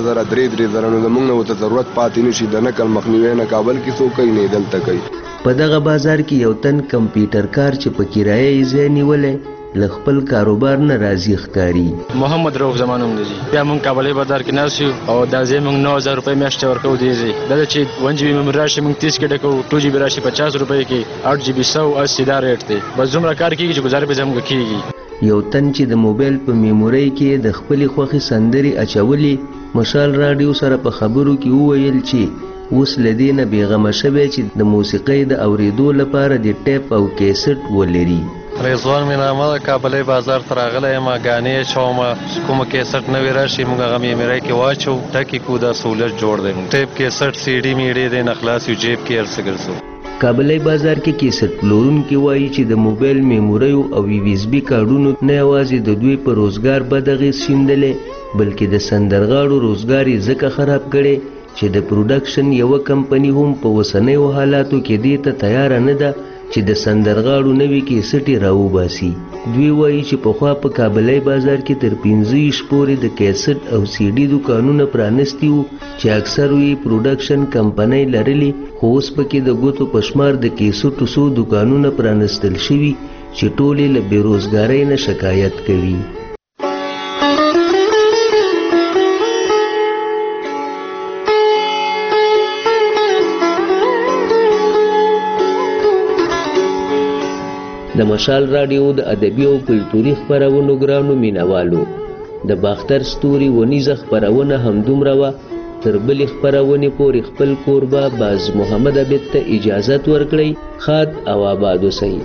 2,000 نو زمونږ نو ته ضرورت پاتې نشي د نقل مخنیوي نه کابل کې څوک نه دلته کوي. په دغه بازار کې یو تن کمپیوټر کار چې په کرایه یې ځای نیولې له خپل کاروبار نه راضي ښکاري. محمد روف زمانوم دی بیا مونږ کابلای بازار کې ناسو او دا ځای مونږ 9,000 روپۍ میاشت ورکو دی دا چې 1 جی بي مې راشي مونږ 30 کې ډکو 2 جی بي راشي 50 روپۍ کې 8 جی بي 180 دا ریټ دی بس زموږ کار کیږي چې گزارې به زموږ کیږي. یو تن چې د موبایل په میموري کې د خپل خوښي سندري اچولي مشال رادیو سره په خبرو کې وویل چې اوس لدینه بیغمه شوی چې د موسیقۍ د اوریدو لپاره د ټیپ او کیسټ ولري. رضوان مې نامه د کابلای بازار ته راغلی یم، ګانې چومه کومه کیسټ نوې راشي موږ هغه میموري کې واچو ټکي کو دا سهولت جوړ دی. ټیپ کیسټ سی ډي میډي دی نه خلاص یو جیب کې هر څه ګرځو. کابلای بازار کې کیسټ پلورونکي وایي چې د موبایل میموري او یو اس بي کارډونو نه یوازې د دوی په روزګار بد اغېز شیندلې بلکې د سندرغاړو روزګار یې ځکه خراب کړي چې د پروډکشن یو کمپنی هم په وسنیو حالاتو کې دې ته تیار نه ده چې د سندرغاړو نوي کیسټي راوباسي. دوی وایي چې پخوا په کابلای بازار کې تر 15 پورې د کیسټ او سی ډي دکانونه پرانستي وو چې اکثر یې پروډکشن کمپنۍ لرلې، خو اوس پکې د ګوتو پشمار د کیسټو سو دکانونه پرانستل شوي چې ټولې له بېروزګارۍ نه شکایت کوي. د مشال رادیو د ادبي او کلتوري خپرونو ګرانو مینوالو د باختر ستوري ونیزه خپرونه همدومره وه. تر بلې خپرونې پورې خپل کوربه باز محمد عبید ته اجازت ورکړئ. ښاد او آباد اوسئ.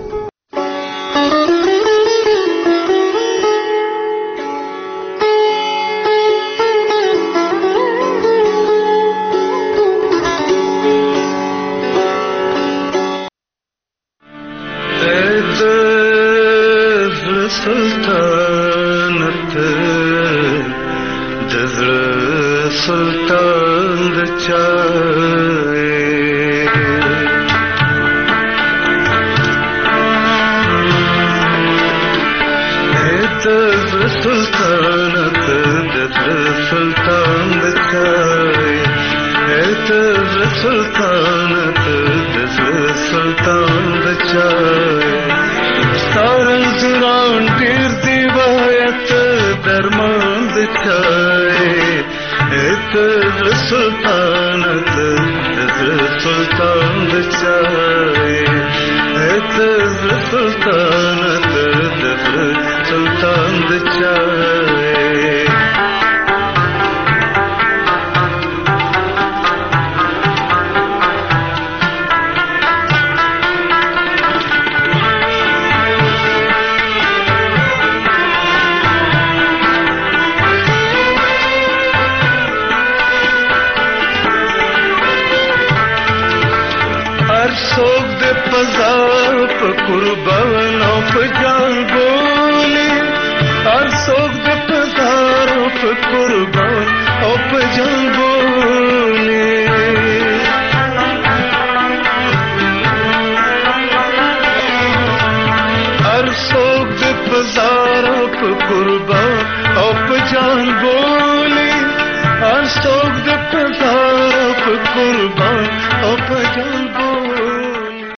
هر څوک د پزار په قربان او په جان بولي هر څوک د پزار په قربان او په جان بولي هر څوک د پزار په قربان او په جان بولي هر څوک د پزار په قربان